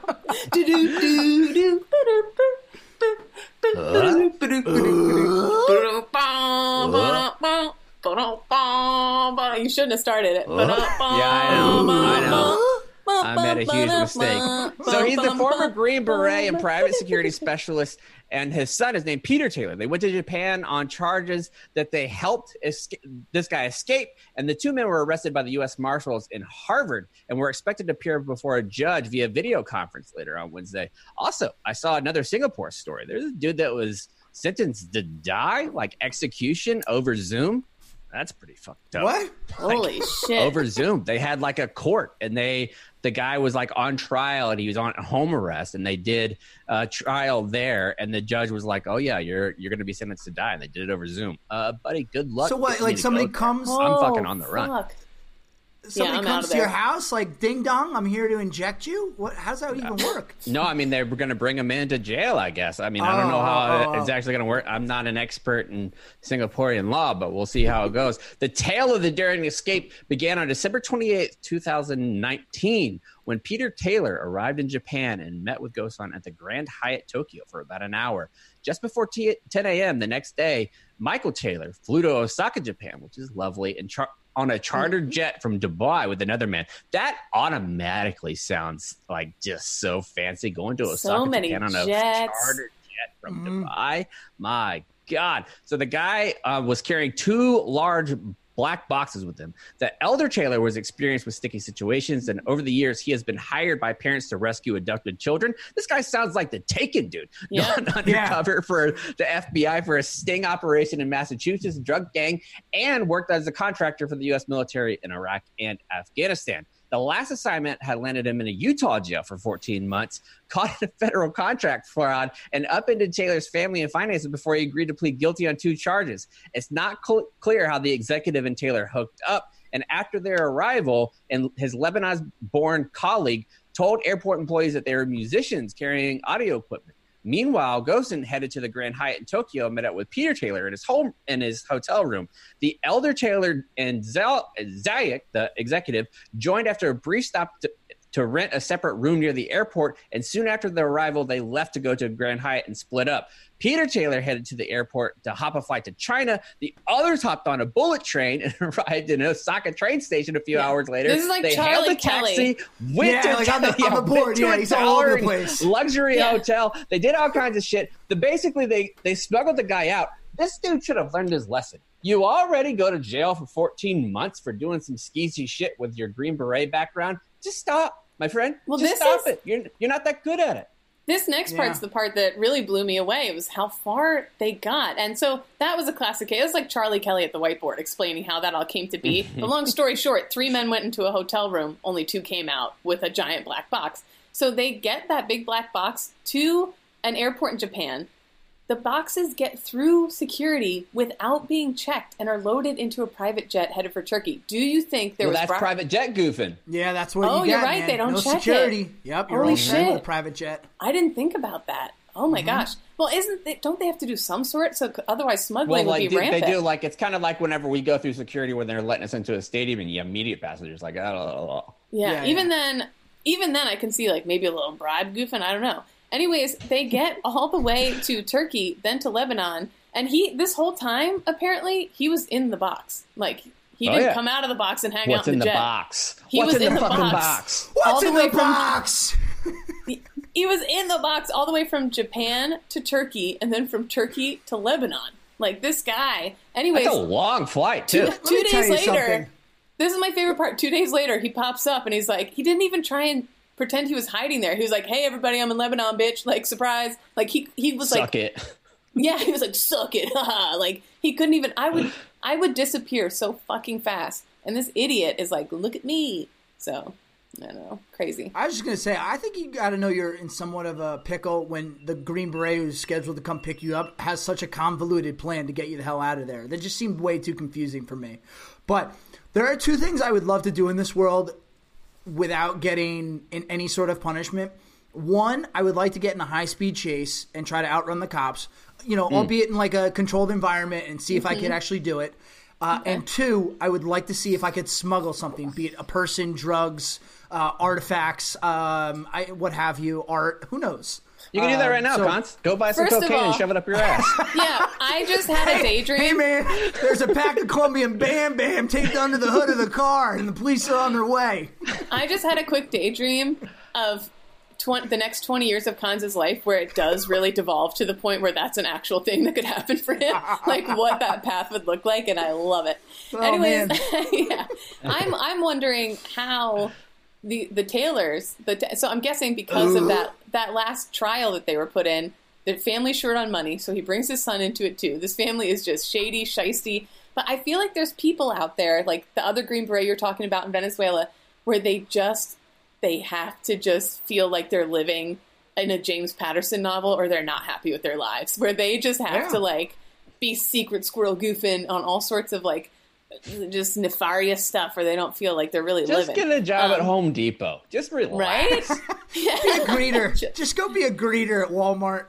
E: You shouldn't have started it.
A: Yeah, I know. I know. I made a huge mistake. So he's the former Green Beret and private security specialist, and his son is named Peter Taylor. They went to Japan on charges that they helped escape, this guy escape, and the two men were arrested by the U S Marshals in Harvard and were expected to appear before a judge via video conference later on Wednesday. Also, I saw another Singapore story. There's a dude that was sentenced to die, like execution over Zoom. That's pretty fucked up.
D: What?
E: Holy shit.
A: Over Zoom. They had like a court, and they the guy was like on trial, and he was on home arrest, and they did a trial there, and the judge was like, "Oh yeah, you're you're going to be sentenced to die," and they did it over Zoom. Uh, buddy, good luck.
D: So what?
A: getting
D: Like
A: me to
D: somebody
A: go there.
D: comes,
A: I'm fucking on the run.
E: Oh, fuck.
D: somebody
E: I'm out
D: comes
E: of
D: to your
E: there.
D: house, like ding dong, I'm here to inject you. What? How's that even work?
A: No, I mean, they're going to bring him into jail, I guess. I mean, I don't know
D: Oh,
A: how
D: oh, oh.
A: it's actually going to work. I'm not an expert in Singaporean law, but we'll see how it goes. The tale of the daring escape began on December twenty-eighth, twenty nineteen, when Peter Taylor arrived in Japan and met with Go-san at the Grand Hyatt Tokyo for about an hour. Just before ten a.m. the next day, Michael Taylor flew to Osaka, Japan, which is lovely, and char- on a chartered jet from Dubai with another man. That automatically sounds like just so fancy. Going to
E: So
A: Osaka,
E: many
A: Japan on a
E: jets.
A: chartered jet from
D: Mhm.
A: Dubai. My God. So the guy uh, was carrying two large black boxes with him. The elder Taylor was experienced with sticky situations, and over the years, he has been hired by parents to rescue abducted children. This guy sounds like the Taken dude.
E: Yeah.
A: Gone undercover for the F B I for a sting operation in Massachusetts, drug gang, and worked as a contractor for the U S military in Iraq and Afghanistan. The last assignment had landed him in a Utah jail for fourteen months, caught in a federal contract fraud, and upended Taylor's family and finances before he agreed to plead guilty on two charges. It's not cl- clear how the executive and Taylor hooked up, and after their arrival, and his Lebanese-born colleague told airport employees that they were musicians carrying audio equipment. Meanwhile, Go-san headed to the Grand Hyatt in Tokyo and met up with Peter Taylor in his home in his hotel room. The elder Taylor and Zayek, the executive, joined after a brief stop to, to rent a separate room near the airport, and soon after their arrival, they left to go to Grand Hyatt and split up. Peter Taylor headed to the airport to hop a flight to China. The others hopped on a bullet train and arrived in Osaka train station a few
E: Yeah.
A: hours later.
E: This is like
A: they
E: Charlie
A: hailed a taxi,
E: Kelly.
A: went
D: Yeah,
A: to
D: like on the- on the
A: went
D: board.
A: to
D: Yeah,
A: a
D: he's all over the
A: towering
D: place.
A: luxury
E: Yeah.
A: hotel. They did all kinds of shit. The basically they they smuggled the guy out. This dude should have learned his lesson. You already go to jail for fourteen months for doing some skeezy shit with your Green Beret background. Just stop, my friend.
E: Well,
A: Just
E: this
A: stop
E: is-
A: it. You're you're not that good at it.
E: This next
D: Yeah.
E: part's the part that really blew me away. It was how far they got. And so that was a classic case. It was like Charlie Kelly at the whiteboard explaining how that all came to be. The long story short, three men went into a hotel room. Only two came out with a giant black box. So they get that big black box to an airport in Japan. The boxes get through security without being checked and are loaded into a private jet headed for Turkey. Do you think there
A: Well,
E: was
A: that's
E: bro-
A: private jet goofing.
D: Yeah, that's what
E: Oh,
D: you
E: you're
D: get,
E: right,
D: man.
E: they don't
D: no
E: check
D: security.
E: it.
D: Yep, you're
E: Holy
D: all set with
E: shit.
D: a private jet.
E: I didn't think about that. Oh my gosh. Well, isn't they, don't they have to do some sort? So otherwise,
A: Well,
E: smuggling
A: like
E: would be
A: do- they
E: rampant.
A: do like it's kind of like whenever we go through security when they're letting us into a stadium and you have immediate passengers like oh.
E: yeah,
D: Yeah,
E: Even
D: yeah.
E: then, even then, I can see like maybe a little bribe goofing. I don't know. Anyways, they get all the way to Turkey, then to Lebanon, and he this whole time apparently he was in the box. Like he
A: Oh,
E: didn't
A: yeah.
E: come out of the box and hang
A: What's
E: out in
A: in
E: the,
A: the
E: jet.
A: box?
E: He
A: What's
E: was
A: in,
E: in
A: the,
E: the
A: fucking
E: box.
A: box?
E: All
D: What's
E: the
D: in
E: way
D: the
E: from-
D: box?
E: He was in the box all the way from Japan to Turkey, and then from Turkey to Lebanon. Like this guy. Anyways,
A: That's a long flight too.
D: Let
E: two
D: me tell
E: days
D: you
E: later,
D: something.
E: this is my favorite part. Two days later, he pops up and he's like, he didn't even try and pretend he was hiding there. He was like, "Hey, everybody, I'm in Lebanon, bitch!" Like surprise. Like he he was
A: Suck
E: like,
A: it.
E: yeah, he was like, "Suck it!" haha. Like he couldn't even. I would I would disappear so fucking fast, and this idiot is like, "Look at me." So I don't know. Crazy.
D: I was just going to say, I think you got to know you're in somewhat of a pickle when the Green Beret who's scheduled to come pick you up has such a convoluted plan to get you the hell out of there. That just seemed way too confusing for me. But there are two things I would love to do in this world without getting in any sort of punishment. One, I would like to get in a high-speed chase and try to outrun the cops, you know, mm. albeit in like a controlled environment, and see if mm-hmm. I could actually do it. Uh, okay. And two, I would like to see if I could smuggle something, be it a person, drugs, uh, artifacts, um, I, what have you, art, who knows?
A: You can do that right now, so, Cons. Go buy some cocaine all, and shove it up your ass.
E: Yeah, I just had a daydream.
D: Hey, man, there's a pack of Colombian Bam Bam taped under the hood of the car, and the police are on their way.
E: I just had a quick daydream of twenty, the next twenty years of Cons' life where it does really devolve to the point where that's an actual thing that could happen for him, like what that path would look like, and I love it.
D: Oh,
E: Anyways, yeah, I'm I'm wondering how the the Taylors, the ta- so I'm guessing because Ooh. of that that last trial that they were put in, the family's short on money, so he brings his son into it too. This family is just shady, shisty, but I feel like there's people out there, like the other Green Beret you're talking about in Venezuela, where they just they have to just feel like they're living in a James Patterson novel, or they're not happy with their lives, where they just have yeah. to like be secret squirrel goofing on all sorts of like just nefarious stuff, where they don't feel like they're really
A: just
E: living.
A: Just get a job
E: um,
A: at Home Depot. Just relax.
E: Right?
D: Yeah. Be a greeter. Just go be a greeter at Walmart.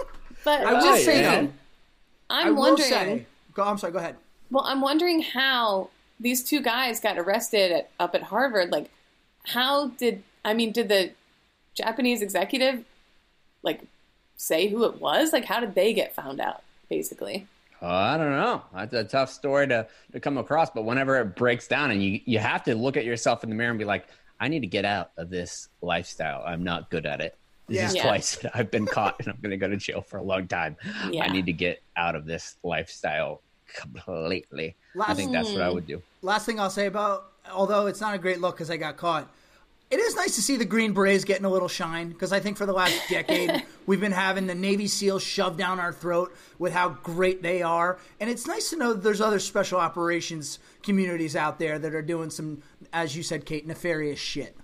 E: But
D: I will
E: just
D: say,
E: saying, I'm
D: I will
E: wondering.
D: Say, go, I'm sorry. Go ahead.
E: Well, I'm wondering how these two guys got arrested at, up at Harvard. Like, how did I mean? Did the Japanese executive like say who it was? Like, how did they get found out? Basically.
A: Uh, I don't know. That's a tough story to, to come across, but whenever it breaks down and you, you have to look at yourself in the mirror and be like, I need to get out of this lifestyle. I'm not good at it. This
D: yeah.
A: is
E: Yeah.
A: twice that I've been caught and I'm going to go to jail for a long time.
E: Yeah.
A: I need to get out of this lifestyle completely.
D: Last,
A: I think that's what I would do.
D: Last thing I'll say about, although it's not a great look because I got caught, it is nice to see the Green Berets getting a little shine, because I think for the last decade we've been having the Navy SEALs shoved down our throat with how great they are. And it's nice to know that there's other special operations communities out there that are doing some, as you said, Kate, nefarious shit.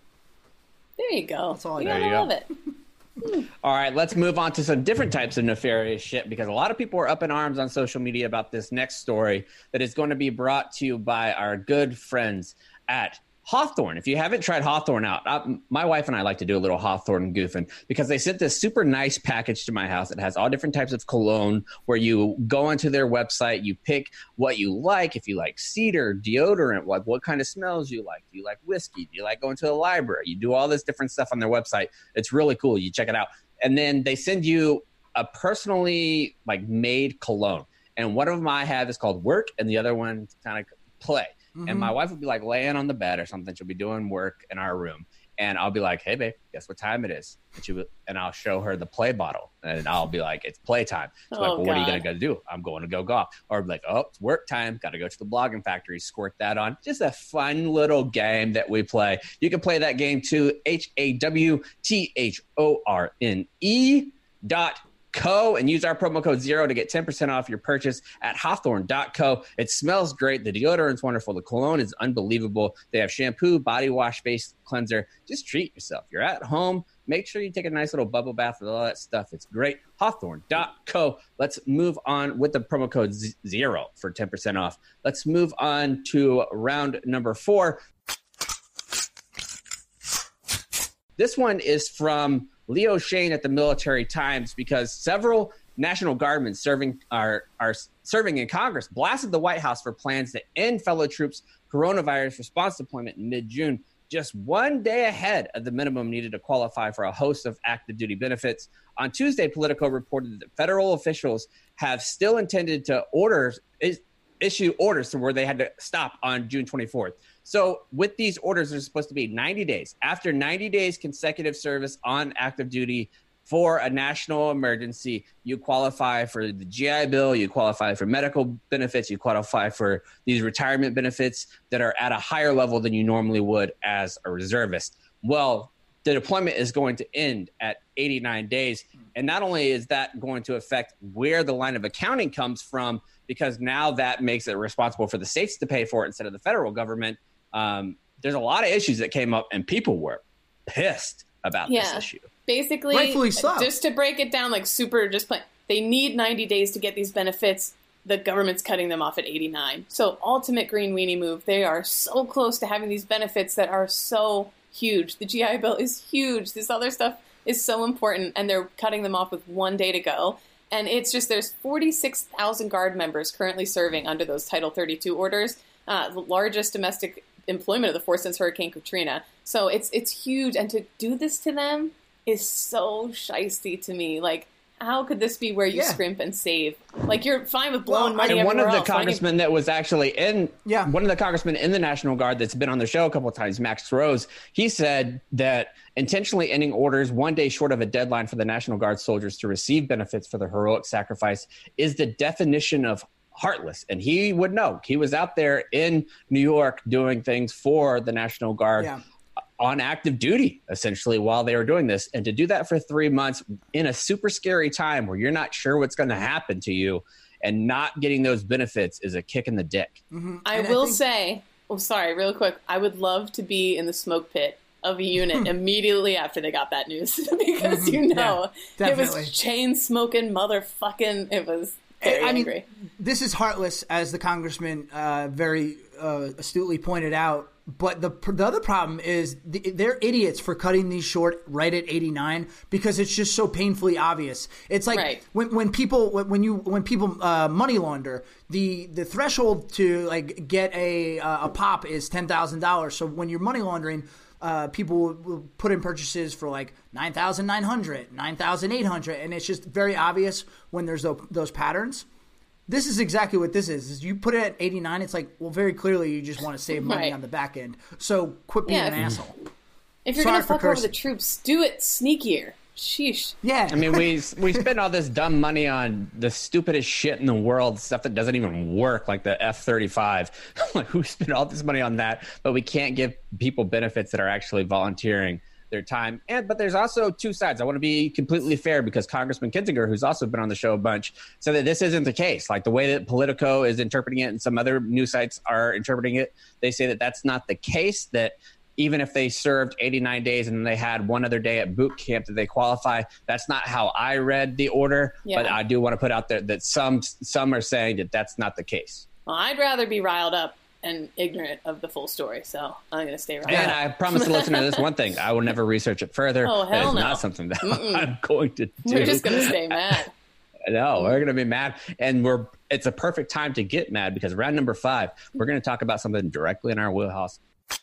E: There you go.
D: That's all I
E: you
D: got.
E: gotta love it.
A: All right, let's move on to some different types of nefarious shit, because a lot of people are up in arms on social media about this next story that is going to be brought to you by our good friends at Hawthorne. If you haven't tried Hawthorne out, I, my wife and I like to do a little Hawthorne goofing, because they sent this super nice package to my house. It has all different types of cologne, where you go onto their website, you pick what you like. If you like cedar, deodorant, like what kind of smells you like. Do you like whiskey? Do you like going to the library? You do all this different stuff on their website. It's really cool. You check it out. And then they send you a personally like made cologne. And one of them I have is called Work, and the other one kind of Play. Mm-hmm. And my wife would be like laying on the bed or something. She'll be doing work in our room. And I'll be like, hey, babe, guess what time it is? And, she would, and I'll show her the play bottle. And I'll be like, it's playtime. She's
E: Oh,
A: like, well, what are you
E: God.
A: going to go do? I'm going to go golf. Or I'll be like, oh, it's work time. Got to go to the Blogging Factory, squirt that on. Just a fun little game that we play. You can play that game too. H A W T H O R N E dot Co, and use our promo code zero to get ten percent off your purchase at hawthorne dot co. It smells great. The deodorant's wonderful. The cologne is unbelievable. They have shampoo, body wash, face cleanser. Just treat yourself. You're at home. Make sure you take a nice little bubble bath with all that stuff. It's great. hawthorne dot co. Let's move on with the promo code z- zero for ten percent off. Let's move on to round number four. This one is from Leo Shane at the Military Times, because several National Guardsmen serving are are serving in Congress blasted the White House for plans to end fellow troops' coronavirus response deployment in mid-June, just one day ahead of the minimum needed to qualify for a host of active duty benefits. On Tuesday, Politico reported that federal officials have still intended to orders is, issue orders to where they had to stop on June twenty-fourth. So with these orders, there's supposed to be ninety days. After ninety days consecutive service on active duty for a national emergency, you qualify for the G I Bill, you qualify for medical benefits, you qualify for these retirement benefits that are at a higher level than you normally would as a reservist. Well, the deployment is going to end at eighty-nine days. And not only is that going to affect where the line of accounting comes from, because now that makes it responsible for the states to pay for it instead of the federal government, um, there's a lot of issues that came up, and people were pissed about
E: Yeah.
A: this issue.
E: Basically,
D: Rightfully so.
E: just to break it down, like super, just plain, they need ninety days to get these benefits. The government's cutting them off at eighty-nine. So ultimate green weenie move. They are so close to having these benefits that are so huge. The G I Bill is huge. This other stuff is so important, and they're cutting them off with one day to go. And it's just, there's forty-six thousand Guard members currently serving under those Title thirty-two orders, uh, the largest domestic employment of the force since Hurricane Katrina. So it's it's huge, and to do this to them is so shiesty to me. Like, how could this be where you
D: Yeah.
E: scrimp and save? Like, you're fine with blowing
D: Well,
E: money
A: And one
E: everywhere
A: of the
E: else. Why don't you-
A: congressmen that was actually in,
D: Yeah.
A: one of the congressmen in the National Guard that's been on the show a couple of times, Max Rose, he said that intentionally ending orders one day short of a deadline for the National Guard soldiers to receive benefits for their heroic sacrifice is the definition of heartless. And he would know. He was out there in New York doing things for the National Guard.
D: Yeah.
A: On active duty, essentially, while they were doing this. And to do that for three months in a super scary time where you're not sure what's going to happen to you and not getting those benefits is a kick in the dick.
E: I
D: And I
E: will
D: think-
E: say, oh, sorry, real quick. I would love to be in the smoke pit of a unit immediately after they got that news because you know
D: Yeah,
E: it was
D: definitely.
E: chain smoking, motherfucking. It was very
D: I mean,
E: angry.
D: this is heartless, as the congressman uh, very uh, astutely pointed out. But the the other problem is the, they're idiots for cutting these short right at eighty-nine because it's just so painfully obvious. It's like
E: Right.
D: when when people when you when people uh, money launder, the the threshold to like get a uh, a pop is ten thousand dollars. So when you're money laundering, uh, people will, will put in purchases for like nine thousand nine hundred, nine thousand eight hundred, and it's just very obvious when there's those, those patterns. This is exactly what this is. Is you put it at eighty-nine, it's like, well, very clearly you just want to save money
E: Right.
D: on the back end. So quit being
E: Yeah.
D: an asshole.
E: If you're
D: sorry
E: going to
D: for
E: fuck over
D: cursing.
E: the troops, do it sneakier. Sheesh.
D: Yeah.
A: I mean, we we spend all this dumb money on the stupidest shit in the world, stuff that doesn't even work, like the F thirty-five. Like, we spend all this money on that, but we can't give people benefits that are actually volunteering their time. And but there's also two sides. I want to be completely fair because Congressman Kinzinger, who's also been on the show a bunch, said that this isn't the case. Like the way that Politico is interpreting it and some other news sites are interpreting it, they say that that's not the case, that even if they served eighty-nine days and then they had one other day at boot camp, that they qualify. That's not how I read the order,
E: Yeah.
A: but I do want to put out there that some some are saying that that's not the case.
E: Well, I'd rather be riled up and ignorant of the full story, so I'm going to stay riled
A: And
E: up.
A: I promise to listen to this one thing. I will never research it further.
E: Oh,
A: That
E: hell
A: is
E: no.
A: not something that I'm going to do.
E: We're just going to stay mad.
A: No, we're going to be mad. And we're it's a perfect time to get mad because round number five, we're going to talk about something directly in our wheelhouse.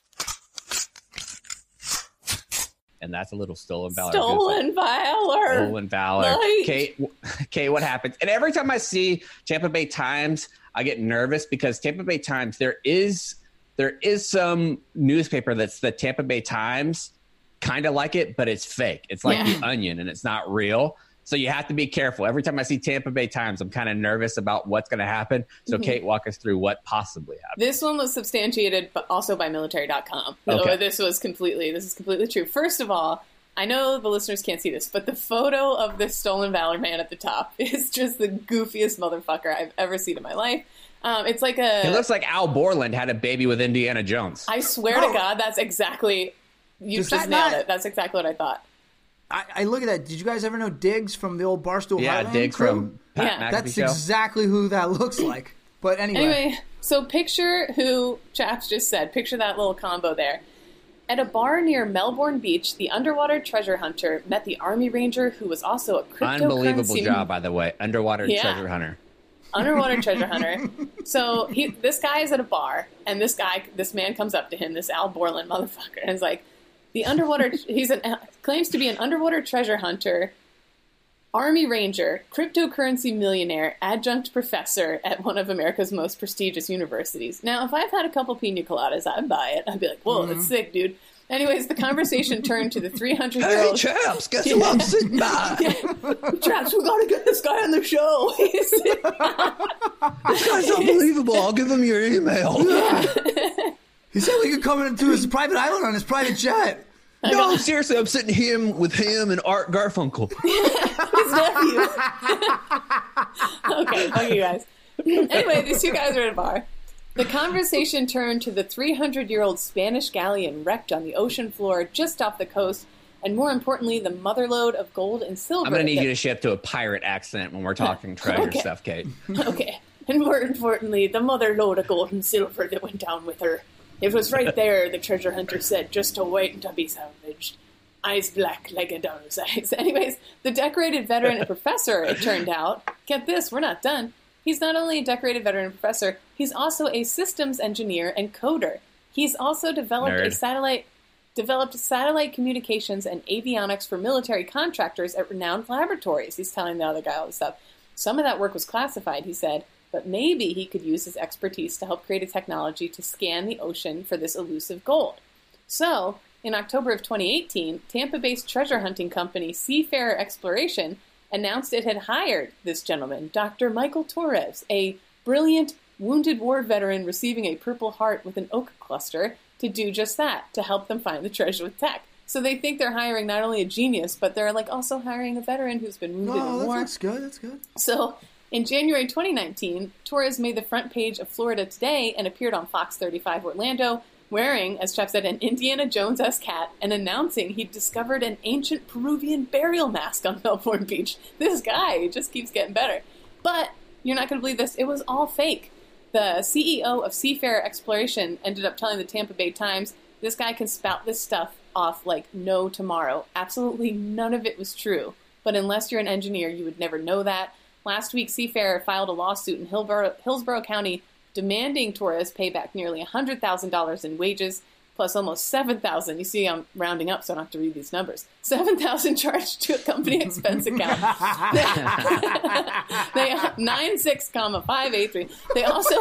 A: And that's a little stolen valor.
E: Stolen valor.
A: Stolen valor.
E: Right.
A: Kate, Kate, what happens? And every time I see Tampa Bay Times, I get nervous because Tampa Bay Times, there is there is some newspaper that's the Tampa Bay Times, kind of like it, but it's fake. It's like
E: Yeah.
A: The Onion, and it's not real. So you have to be careful. Every time I see Tampa Bay Times, I'm kind of nervous about what's going to happen. So
E: Mm-hmm.
A: Kate, walk us through what possibly happened.
E: This one was substantiated, but also by military dot com.
A: Okay.
E: So this was completely, this is completely true. First of all, I know the listeners can't see this, but the photo of this stolen valor man at the top is just the goofiest motherfucker I've ever seen in my life. Um, it's like a.
A: It looks like Al Borland had a baby with Indiana Jones.
E: I swear
D: Oh.
E: to God, that's exactly. You
D: Does
E: just
D: that
E: nailed
D: not-
E: it. That's exactly what I thought.
D: I, I look at that. Did you guys ever know Diggs from the old Barstool
A: yeah,
D: Heartland
A: Diggs
D: crew?
A: from Pat
E: Yeah.
A: McAfee
D: That's
A: show.
D: exactly who that looks like. But anyway,
E: Anyway, so picture who Chaps just said. Picture that little combo there. At a bar near Melbourne Beach, the underwater treasure hunter met the army ranger who was also a cryptocurrency...
A: Unbelievable job, by the way. Underwater
E: Yeah.
A: treasure hunter.
E: Underwater treasure hunter. So he, this guy is at a bar, and this guy, this man comes up to him, this Al Borland motherfucker, and is like, the underwater, he's an, claims to be an underwater treasure hunter, army ranger, cryptocurrency millionaire, adjunct professor at one of America's most prestigious universities. Now, if I've had a couple pina coladas, I'd buy it. I'd be like, whoa, that's sick, dude. Anyways, the conversation turned to the three hundred year old.
A: chaps, guess who I'm sitting by?
E: Chaps, we gotta get this guy on the show.
A: This guy's unbelievable. I'll give him your email.
D: he said we could come into his private island on his private jet.
A: No, seriously, I'm sitting him with him and Art Garfunkel.
E: His nephew. Okay, fuck you guys. Anyway, these two guys are at a bar, The conversation turned to the three hundred year old Spanish galleon wrecked on the ocean floor just off the coast, and more importantly, the motherlode of gold and silver.
A: I'm going to need
E: that-
A: you to shift to a pirate accent when we're talking treasure
E: Okay.
A: stuff, Kate.
E: Okay. And more importantly, the mother lode of gold and silver that went down with her. It was right there, the treasure hunter said, just to wait to be salvaged. Eyes black like a dog's eyes. Anyways, the decorated veteran and professor, it turned out, get this, we're not done. He's not only a decorated veteran and professor, he's also a systems engineer and coder. He's also developed
A: Nerd.
E: a satellite developed satellite communications and avionics for military contractors at renowned laboratories. He's telling the other guy all this stuff. Some of that work was classified, he said, but maybe he could use his expertise to help create a technology to scan the ocean for this elusive gold. So, in October of twenty eighteen, Tampa-based treasure hunting company Seafarer Exploration announced it had hired this gentleman, Doctor Michael Torres, a brilliant wounded war veteran receiving a Purple Heart with an oak cluster, to do just that, to help them find the treasure with tech. So they think they're hiring not only a genius, but they're like also hiring a veteran who's been wounded
D: Oh,
E: in
D: that's,
E: war.
D: that's good. That's good.
E: So, in January twenty nineteen, Torres made the front page of Florida Today and appeared on Fox thirty-five Orlando, wearing, as Chuck said, an Indiana Jones-esque hat and announcing he'd discovered an ancient Peruvian burial mask on Melbourne Beach. This guy just keeps getting better. But you're not going to believe this. It was all fake. The C E O of Seafarer Exploration ended up telling the Tampa Bay Times, this guy can spout this stuff off like no tomorrow. Absolutely none of it was true. But unless you're an engineer, you would never know that. Last week, Seafarer filed a lawsuit in Hillsborough, Hillsborough County demanding Torres pay back nearly one hundred thousand dollars in wages, plus almost seven thousand dollars. You see, I'm rounding up, so I don't have to read these numbers. seven thousand dollars charged to a company expense account. they nine six comma five eight three. They also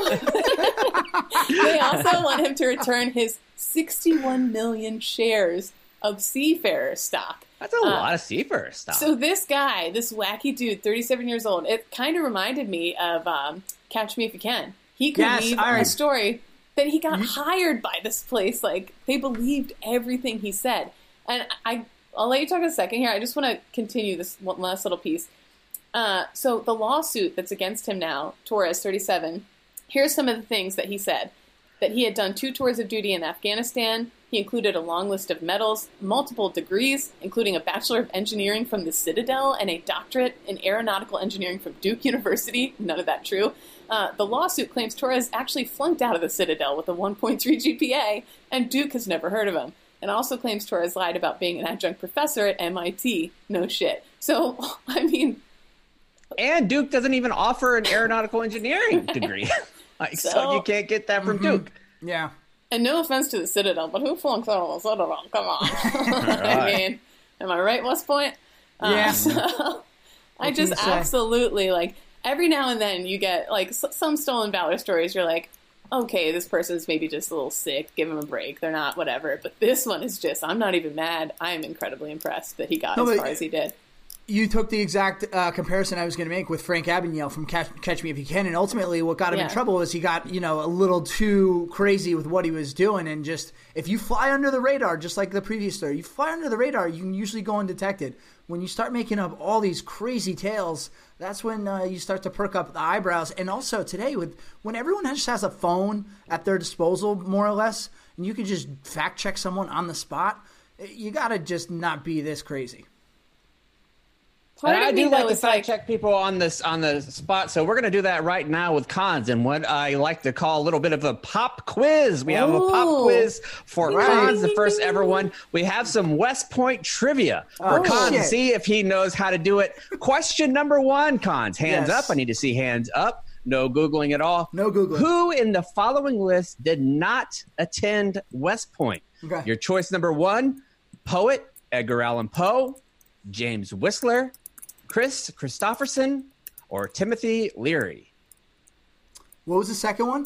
E: they also want him to return his sixty-one million shares of Seafarer stock.
A: That's a uh, lot of Seafarer stuff.
E: So this guy, this wacky dude, thirty-seven years old, it kind of reminded me of um, Catch Me If You Can. He could
D: Yes,
E: leave
D: I-
E: a story that he got hired by this place. Like, they believed everything he said. And I, I'll let you talk in a second here. I just want to continue this one last little piece. Uh, so the lawsuit that's against him now, Torres, thirty-seven, here's some of the things that he said. That he had done two tours of duty in Afghanistan. He included a long list of medals, multiple degrees, including a Bachelor of Engineering from the Citadel and a doctorate in Aeronautical Engineering from Duke University. None of that true. Uh, the lawsuit claims Torres actually flunked out of the Citadel with a one point three G P A, and Duke has never heard of him. And also claims Torres lied about being an adjunct professor at M I T. No shit. So, I mean...
A: And Duke doesn't even offer an aeronautical engineering degree. Like, so, so you can't get that from mm-hmm. Duke.
D: Yeah.
E: And no offense to the Citadel, but who flunks out of the Citadel? Come on.
A: Right.
E: I mean, am I right, West Point? Uh,
D: Yeah.
E: So, I just absolutely, like, every now and then you get, like, s- some stolen valor stories. You're like, okay, this person's maybe just a little sick. Give them a break. They're not whatever. But this one is just, I'm not even mad. I am incredibly impressed that he got no, as far as he did.
D: You took the exact uh, comparison I was going to make with Frank Abagnale from Catch, Catch Me If You Can, and ultimately what got him
E: Yeah.
D: in trouble was he got, you know, a little too crazy with what he was doing, and just, if you fly under the radar, just like the previous story, you fly under the radar, you can usually go undetected. When you start making up all these crazy tales, that's when uh, you start to perk up the eyebrows. And also today, with when everyone just has a phone at their disposal, more or less, and you can just fact check someone on the spot, you got to just not be this crazy.
E: Part
A: And
E: of
A: I
E: me,
A: do
E: though,
A: like to
E: is
A: fact
E: like,
A: check people on this on the spot, so we're going to do that right now with Cons and what I like to call a little bit of a pop quiz. We have a pop
E: Ooh.
A: quiz for
D: Right.
A: Cons, the first ever one. We have some West Point trivia for
D: Oh,
A: Cons to
D: shit.
A: see if he knows how to do it. Question number one, Cons. Hands
D: Yes.
A: up. I need to see hands up. No Googling at all.
D: No Googling.
A: Who in the following list did not attend West Point?
D: Okay.
A: Your choice number one, poet Edgar Allan Poe, James Whistler, Chris Christopherson, or Timothy Leary?
D: What was the second one?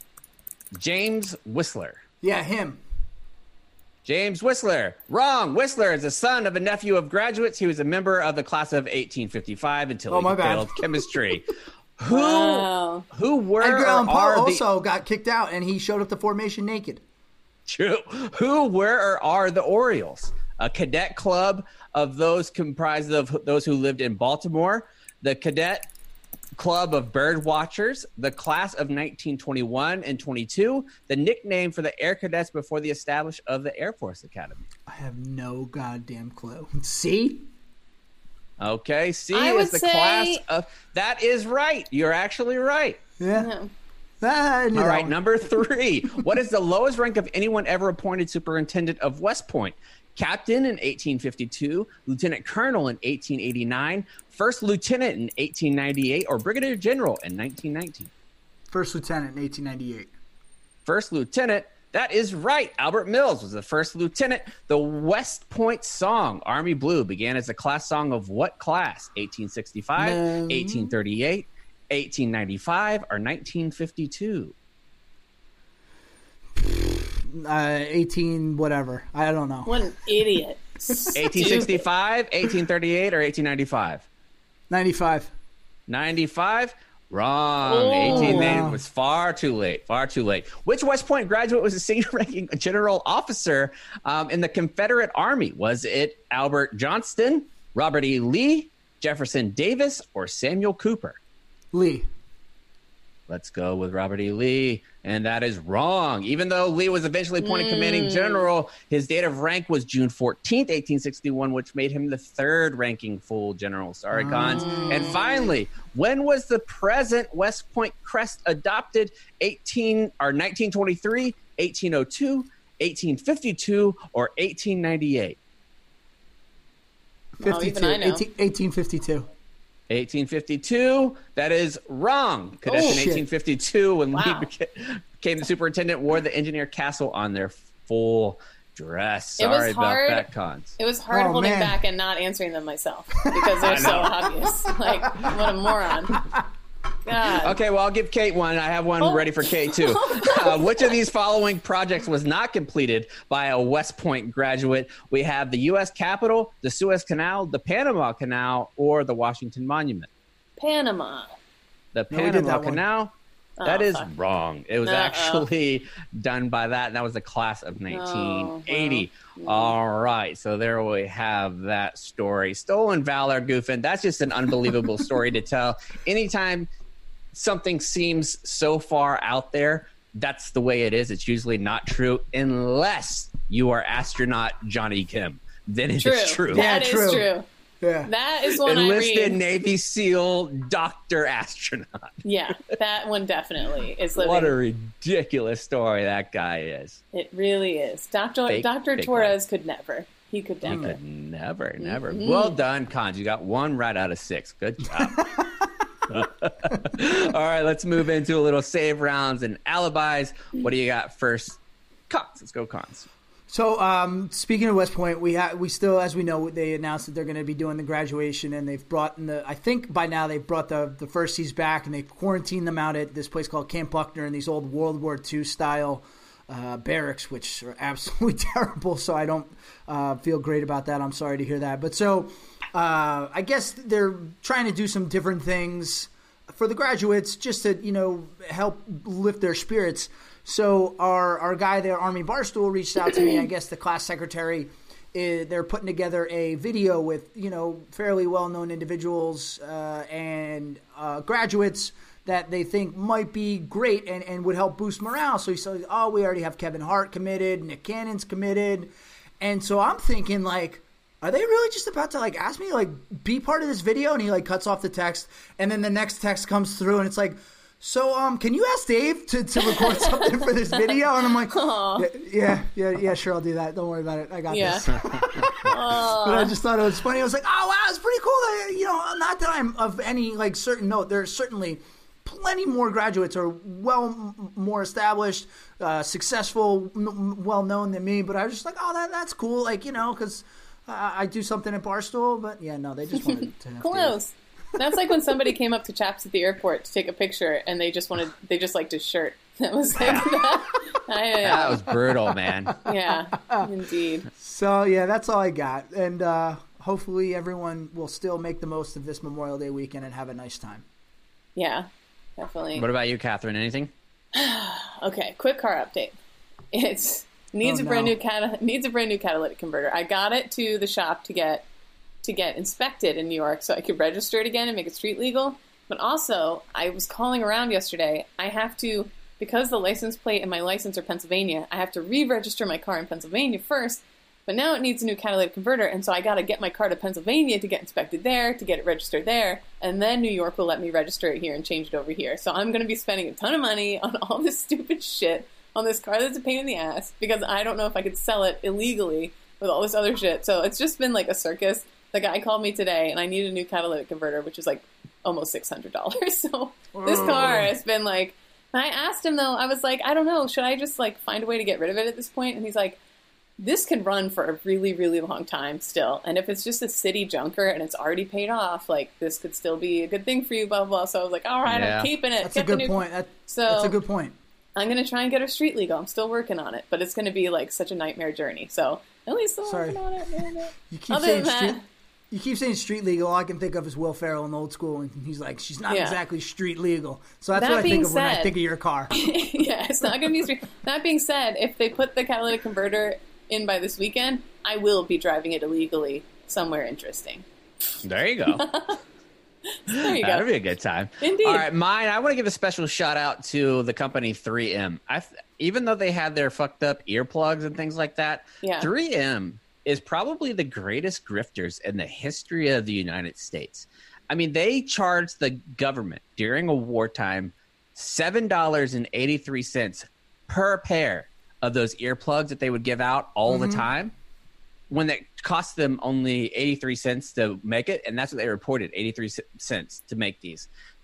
A: James Whistler.
D: Yeah, him.
A: James Whistler. Wrong. Whistler is the son of a nephew of graduates. He was a member of the class of eighteen fifty-five until
D: Oh,
A: he
D: my bad.
A: failed chemistry. Who
E: Wow.
A: who were
D: Edgar Allan
A: or
D: Poe
A: are the
D: also got kicked out, and he showed up to formation naked.
A: True. Who were or are the Orioles? A cadet club of those comprised of those who lived in Baltimore. The cadet Club of Bird Watchers, the class of nineteen twenty-one and twenty-two, the nickname for the Air Cadets before the establishment of the Air Force Academy.
D: I have no goddamn clue. C?
A: Okay, C
E: I
A: is
E: would
A: the
E: say-
A: class of... That is right. You're actually right.
D: Yeah.
E: No.
D: Ah, I knew
A: All
D: that
A: right,
D: one.
A: number three. What is the lowest rank of anyone ever appointed superintendent of West Point? Captain in eighteen fifty-two, lieutenant colonel in eighteen eighty-nine, first lieutenant in eighteen ninety-eight, or brigadier general in nineteen nineteen?
D: First lieutenant in eighteen ninety-eight.
A: First lieutenant. That is right. Albert Mills was the first lieutenant. The West Point song, Army Blue, began as a class song of what class? eighteen sixty-five,
D: No.
A: eighteen thirty-eight, eighteen ninety-five, or nineteen fifty-two?
D: Uh, eighteen whatever. I don't know.
E: What an idiot.
A: eighteen sixty-five, eighteen thirty-eight, or eighteen ninety-five?
D: ninety-five.
A: ninety-five? Wrong.
E: Oh.
A: eighteen
D: Wow.
A: was far too late. Far too late. Which West Point graduate was a senior-ranking general officer um, in the Confederate Army? Was it Albert Johnston, Robert E. Lee, Jefferson Davis, or Samuel Cooper?
D: Lee.
A: Let's go with Robert E. Lee. And that is wrong. Even though Lee was eventually appointed commanding general, his date of rank was June fourteenth, eighteen sixty-one, which made him the third ranking full general. Sorry, Cons. And finally, when was the present West Point crest adopted? eighteen or nineteen twenty-three, eighteen oh two, eighteen fifty-two, or eighteen ninety-eight?
E: Oh, even I know.
D: eighteen, eighteen fifty-two.
A: eighteen fifty-two. That is wrong. Cadets
E: Oh,
A: in
D: shit.
A: eighteen fifty-two, when
E: Wow.
A: Lee beca- became the superintendent, wore the engineer castle on their full dress.
E: It was
A: Sorry about
E: hard.
A: that, Cons.
E: It was hard
D: Oh,
E: holding
D: man.
E: back and not answering them myself because they're so obvious. Like, what a moron. God.
A: Okay, well, I'll give Kate one. I have one
E: Oh.
A: ready for Kate, too. Uh, which of these following projects was not completed by a West Point graduate? We have the U S Capitol, the Suez Canal, the Panama Canal, or the Washington Monument.
E: Panama.
A: The
D: No, we did
A: Panama
D: that one.
A: Canal.
E: Oh,
A: That is
E: fuck.
A: wrong. It was
E: Uh-oh.
A: actually done by that, and that was the class of nineteen eighty. All right, so there we have that story. Stolen valor, Goofin. That's just an unbelievable story to tell. Anytime something seems so far out there, that's the way it is. It's usually not true unless you are astronaut Johnny Kim. Then it
E: True.
A: is true.
D: Yeah,
E: That is
D: true.
E: true.
D: Yeah.
E: That is one I
A: Enlisted
E: read.
A: Navy SEAL Doctor Astronaut.
E: Yeah, that one definitely is living.
A: What a ridiculous story that guy is.
E: It really is. Doctor
A: Fake
E: Doctor
A: big
E: Torres could never. He could
A: He
E: never.
A: could never, never.
E: Mm-hmm.
A: Well done, Cons. You got one right out of six. Good job. All right, let's move into a little save rounds and alibis. What do you got first? Cons. Let's go, Cons.
D: So, um, speaking of West Point, we ha- we still, as we know, they announced that they're going to be doing the graduation, and they've brought in the. I think by now they've brought the the firsties back, and they've quarantined them out at this place called Camp Buckner in these old World War Two style uh, barracks, which are absolutely terrible. So I don't uh, feel great about that. I'm sorry to hear that. But so uh, I guess they're trying to do some different things for the graduates, just to you know help lift their spirits. So our our guy there, Army Barstool, reached out to me. I guess the class secretary, is, they're putting together a video with, you know, fairly well-known individuals uh, and uh, graduates that they think might be great and, and would help boost morale. So he said, oh, we already have Kevin Hart committed, Nick Cannon's committed. And so I'm thinking, like, are they really just about to, like, ask me to, like, be part of this video? And he, like, cuts off the text. And then the next text comes through, and it's like, so, um, can you ask Dave to, to record something for this video? And I'm like, yeah, yeah, yeah, yeah, sure, I'll do that. Don't worry about it. I got
E: Yeah.
D: this. But I just thought it was funny. I was like, oh, wow, it's pretty cool. That, you know, not that I'm of any, like, certain note. There's certainly plenty more graduates who are well m- more established, uh, successful, m- well-known than me. But I was just like, oh, that that's cool. Like, you know, because uh, I do something at Barstool. But, yeah, no, they just wanted to have Dave.
E: Close. That's like when somebody came up to Chaps at the airport to take a picture, and they just wanted, they just liked his shirt. That was like that. I,
A: That was brutal, man.
E: yeah, indeed.
D: So, yeah, that's all I got. And uh, hopefully everyone will still make the most of this Memorial Day weekend and have a nice time.
E: Yeah, definitely.
A: What about you, Catherine? Anything?
E: Okay, quick car update. It's needs
D: Oh,
E: a brand
D: no.
E: new cat needs a brand new catalytic converter. I got it to the shop to get to get inspected in New York so I could register it again and make it street legal. But also, I was calling around yesterday. I have to, because the license plate and my license are Pennsylvania, I have to re-register my car in Pennsylvania first. But now it needs a new catalytic converter, and so I got to get my car to Pennsylvania to get inspected there, to get it registered there, and then New York will let me register it here and change it over here. So I'm going to be spending a ton of money on all this stupid shit on this car that's a pain in the ass because I don't know if I could sell it illegally with all this other shit. So it's just been like a circus. The guy called me today, and I need a new catalytic converter, which is like almost six hundred dollars. So this car has been like, and I asked him though, I was like, I don't know, should I just like find a way to get rid of it at this point? And he's like, this can run for a really, really long time still. And if it's just a city junker and it's already paid off, like this could still be a good thing for you, blah, blah, blah. So I was like, all right, yeah. I'm keeping it.
D: That's
E: Get
D: a good
E: new...
D: point. That,
E: so
D: that's a good point.
E: I'm going to try and get her street legal. I'm still working on it, but it's going to be like such a nightmare journey. So at least I'm
D: Sorry.
E: working on it.
D: You keep
E: Other
D: saying
E: than
D: street,
E: that,
D: you keep saying street legal. All I can think of is Will Ferrell in Old School, and he's like, she's not
E: Yeah.
D: exactly street legal. So that's
E: That
D: what I think
E: being
D: of when I
E: said-
D: think of your car.
E: yeah, it's not going to be street. That being said, if they put the catalytic converter in by this weekend, I will be driving it illegally somewhere interesting.
A: There you go.
E: There you
A: That'll
E: go.
A: be a good time.
E: Indeed.
A: All right, mine. I want to give a special shout out to the company three M. I, even though they had their fucked up earplugs and things like that,
E: Yeah.
A: three M is probably the greatest grifters in the history of the United States. I mean, they charged the government during a wartime seven dollars and eighty-three cents per pair of those earplugs that they would give out all
D: Mm-hmm.
A: the time, when it cost them only eighty-three cents to make it, and that's what they reported, eighty-three cents to make these.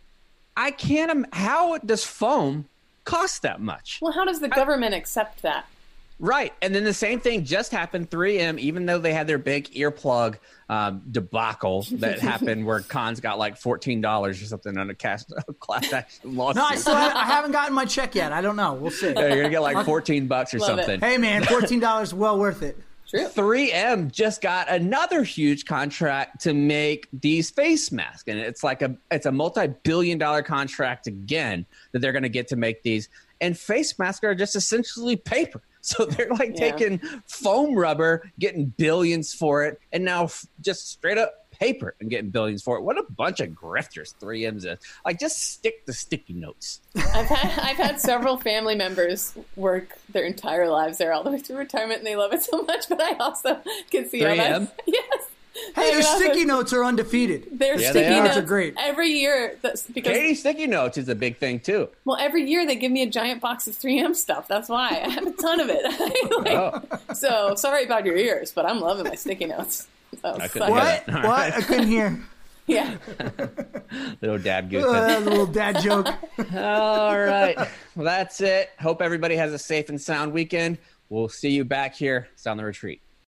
A: I can't im- how does foam cost that much?
E: Well, how does the government accept that?
A: Right. And then the same thing just happened, three M, even though they had their big earplug um, debacle that happened where Cons got like fourteen dollars or something on a cast, class action lawsuit.
D: No, I still have, I haven't gotten my check yet. I don't know. We'll see.
A: Yeah, you're going to get like fourteen bucks or
E: Love it.
A: something.
D: Hey, man, fourteen dollars is well worth it.
E: True.
A: three M just got another huge contract to make these face masks, and it's like a it's a multi-billion dollar contract again that they're going to get to make these. And face masks are just essentially paper, so they're like
E: Yeah.
A: taking foam rubber, getting billions for it, and now f- just straight up paper and getting billions for it. What a bunch of grifters three M's is. Like, just stick the sticky notes.
E: I've had I've had several family members work their entire lives there all the way through retirement, and they love it so much. But I also can see how
A: three M?
E: that's yes.
D: Hey,
E: I
D: their
E: can also-
D: sticky notes are undefeated.
E: Their
A: Yeah, they
E: sticky
A: are.
E: notes
D: Those are great.
E: every year. That's because
A: Katie sticky notes is a big thing too.
E: well, every year they give me a giant box of three M stuff. That's why I have a ton of it. Like,
A: Oh,
E: So sorry about your ears, but I'm loving my sticky notes. So,
A: I couldn't
E: fuck
A: hear
E: it.
A: that.
D: What?
A: All
D: What?
A: right.
D: I couldn't hear.
E: Yeah.
A: Little dad
D: Uh,
A: goofing.
D: that was a little dad joke.
A: All right. Well, that's it. Hope everybody has a safe and sound weekend. We'll see you back here. Sound the Retreat.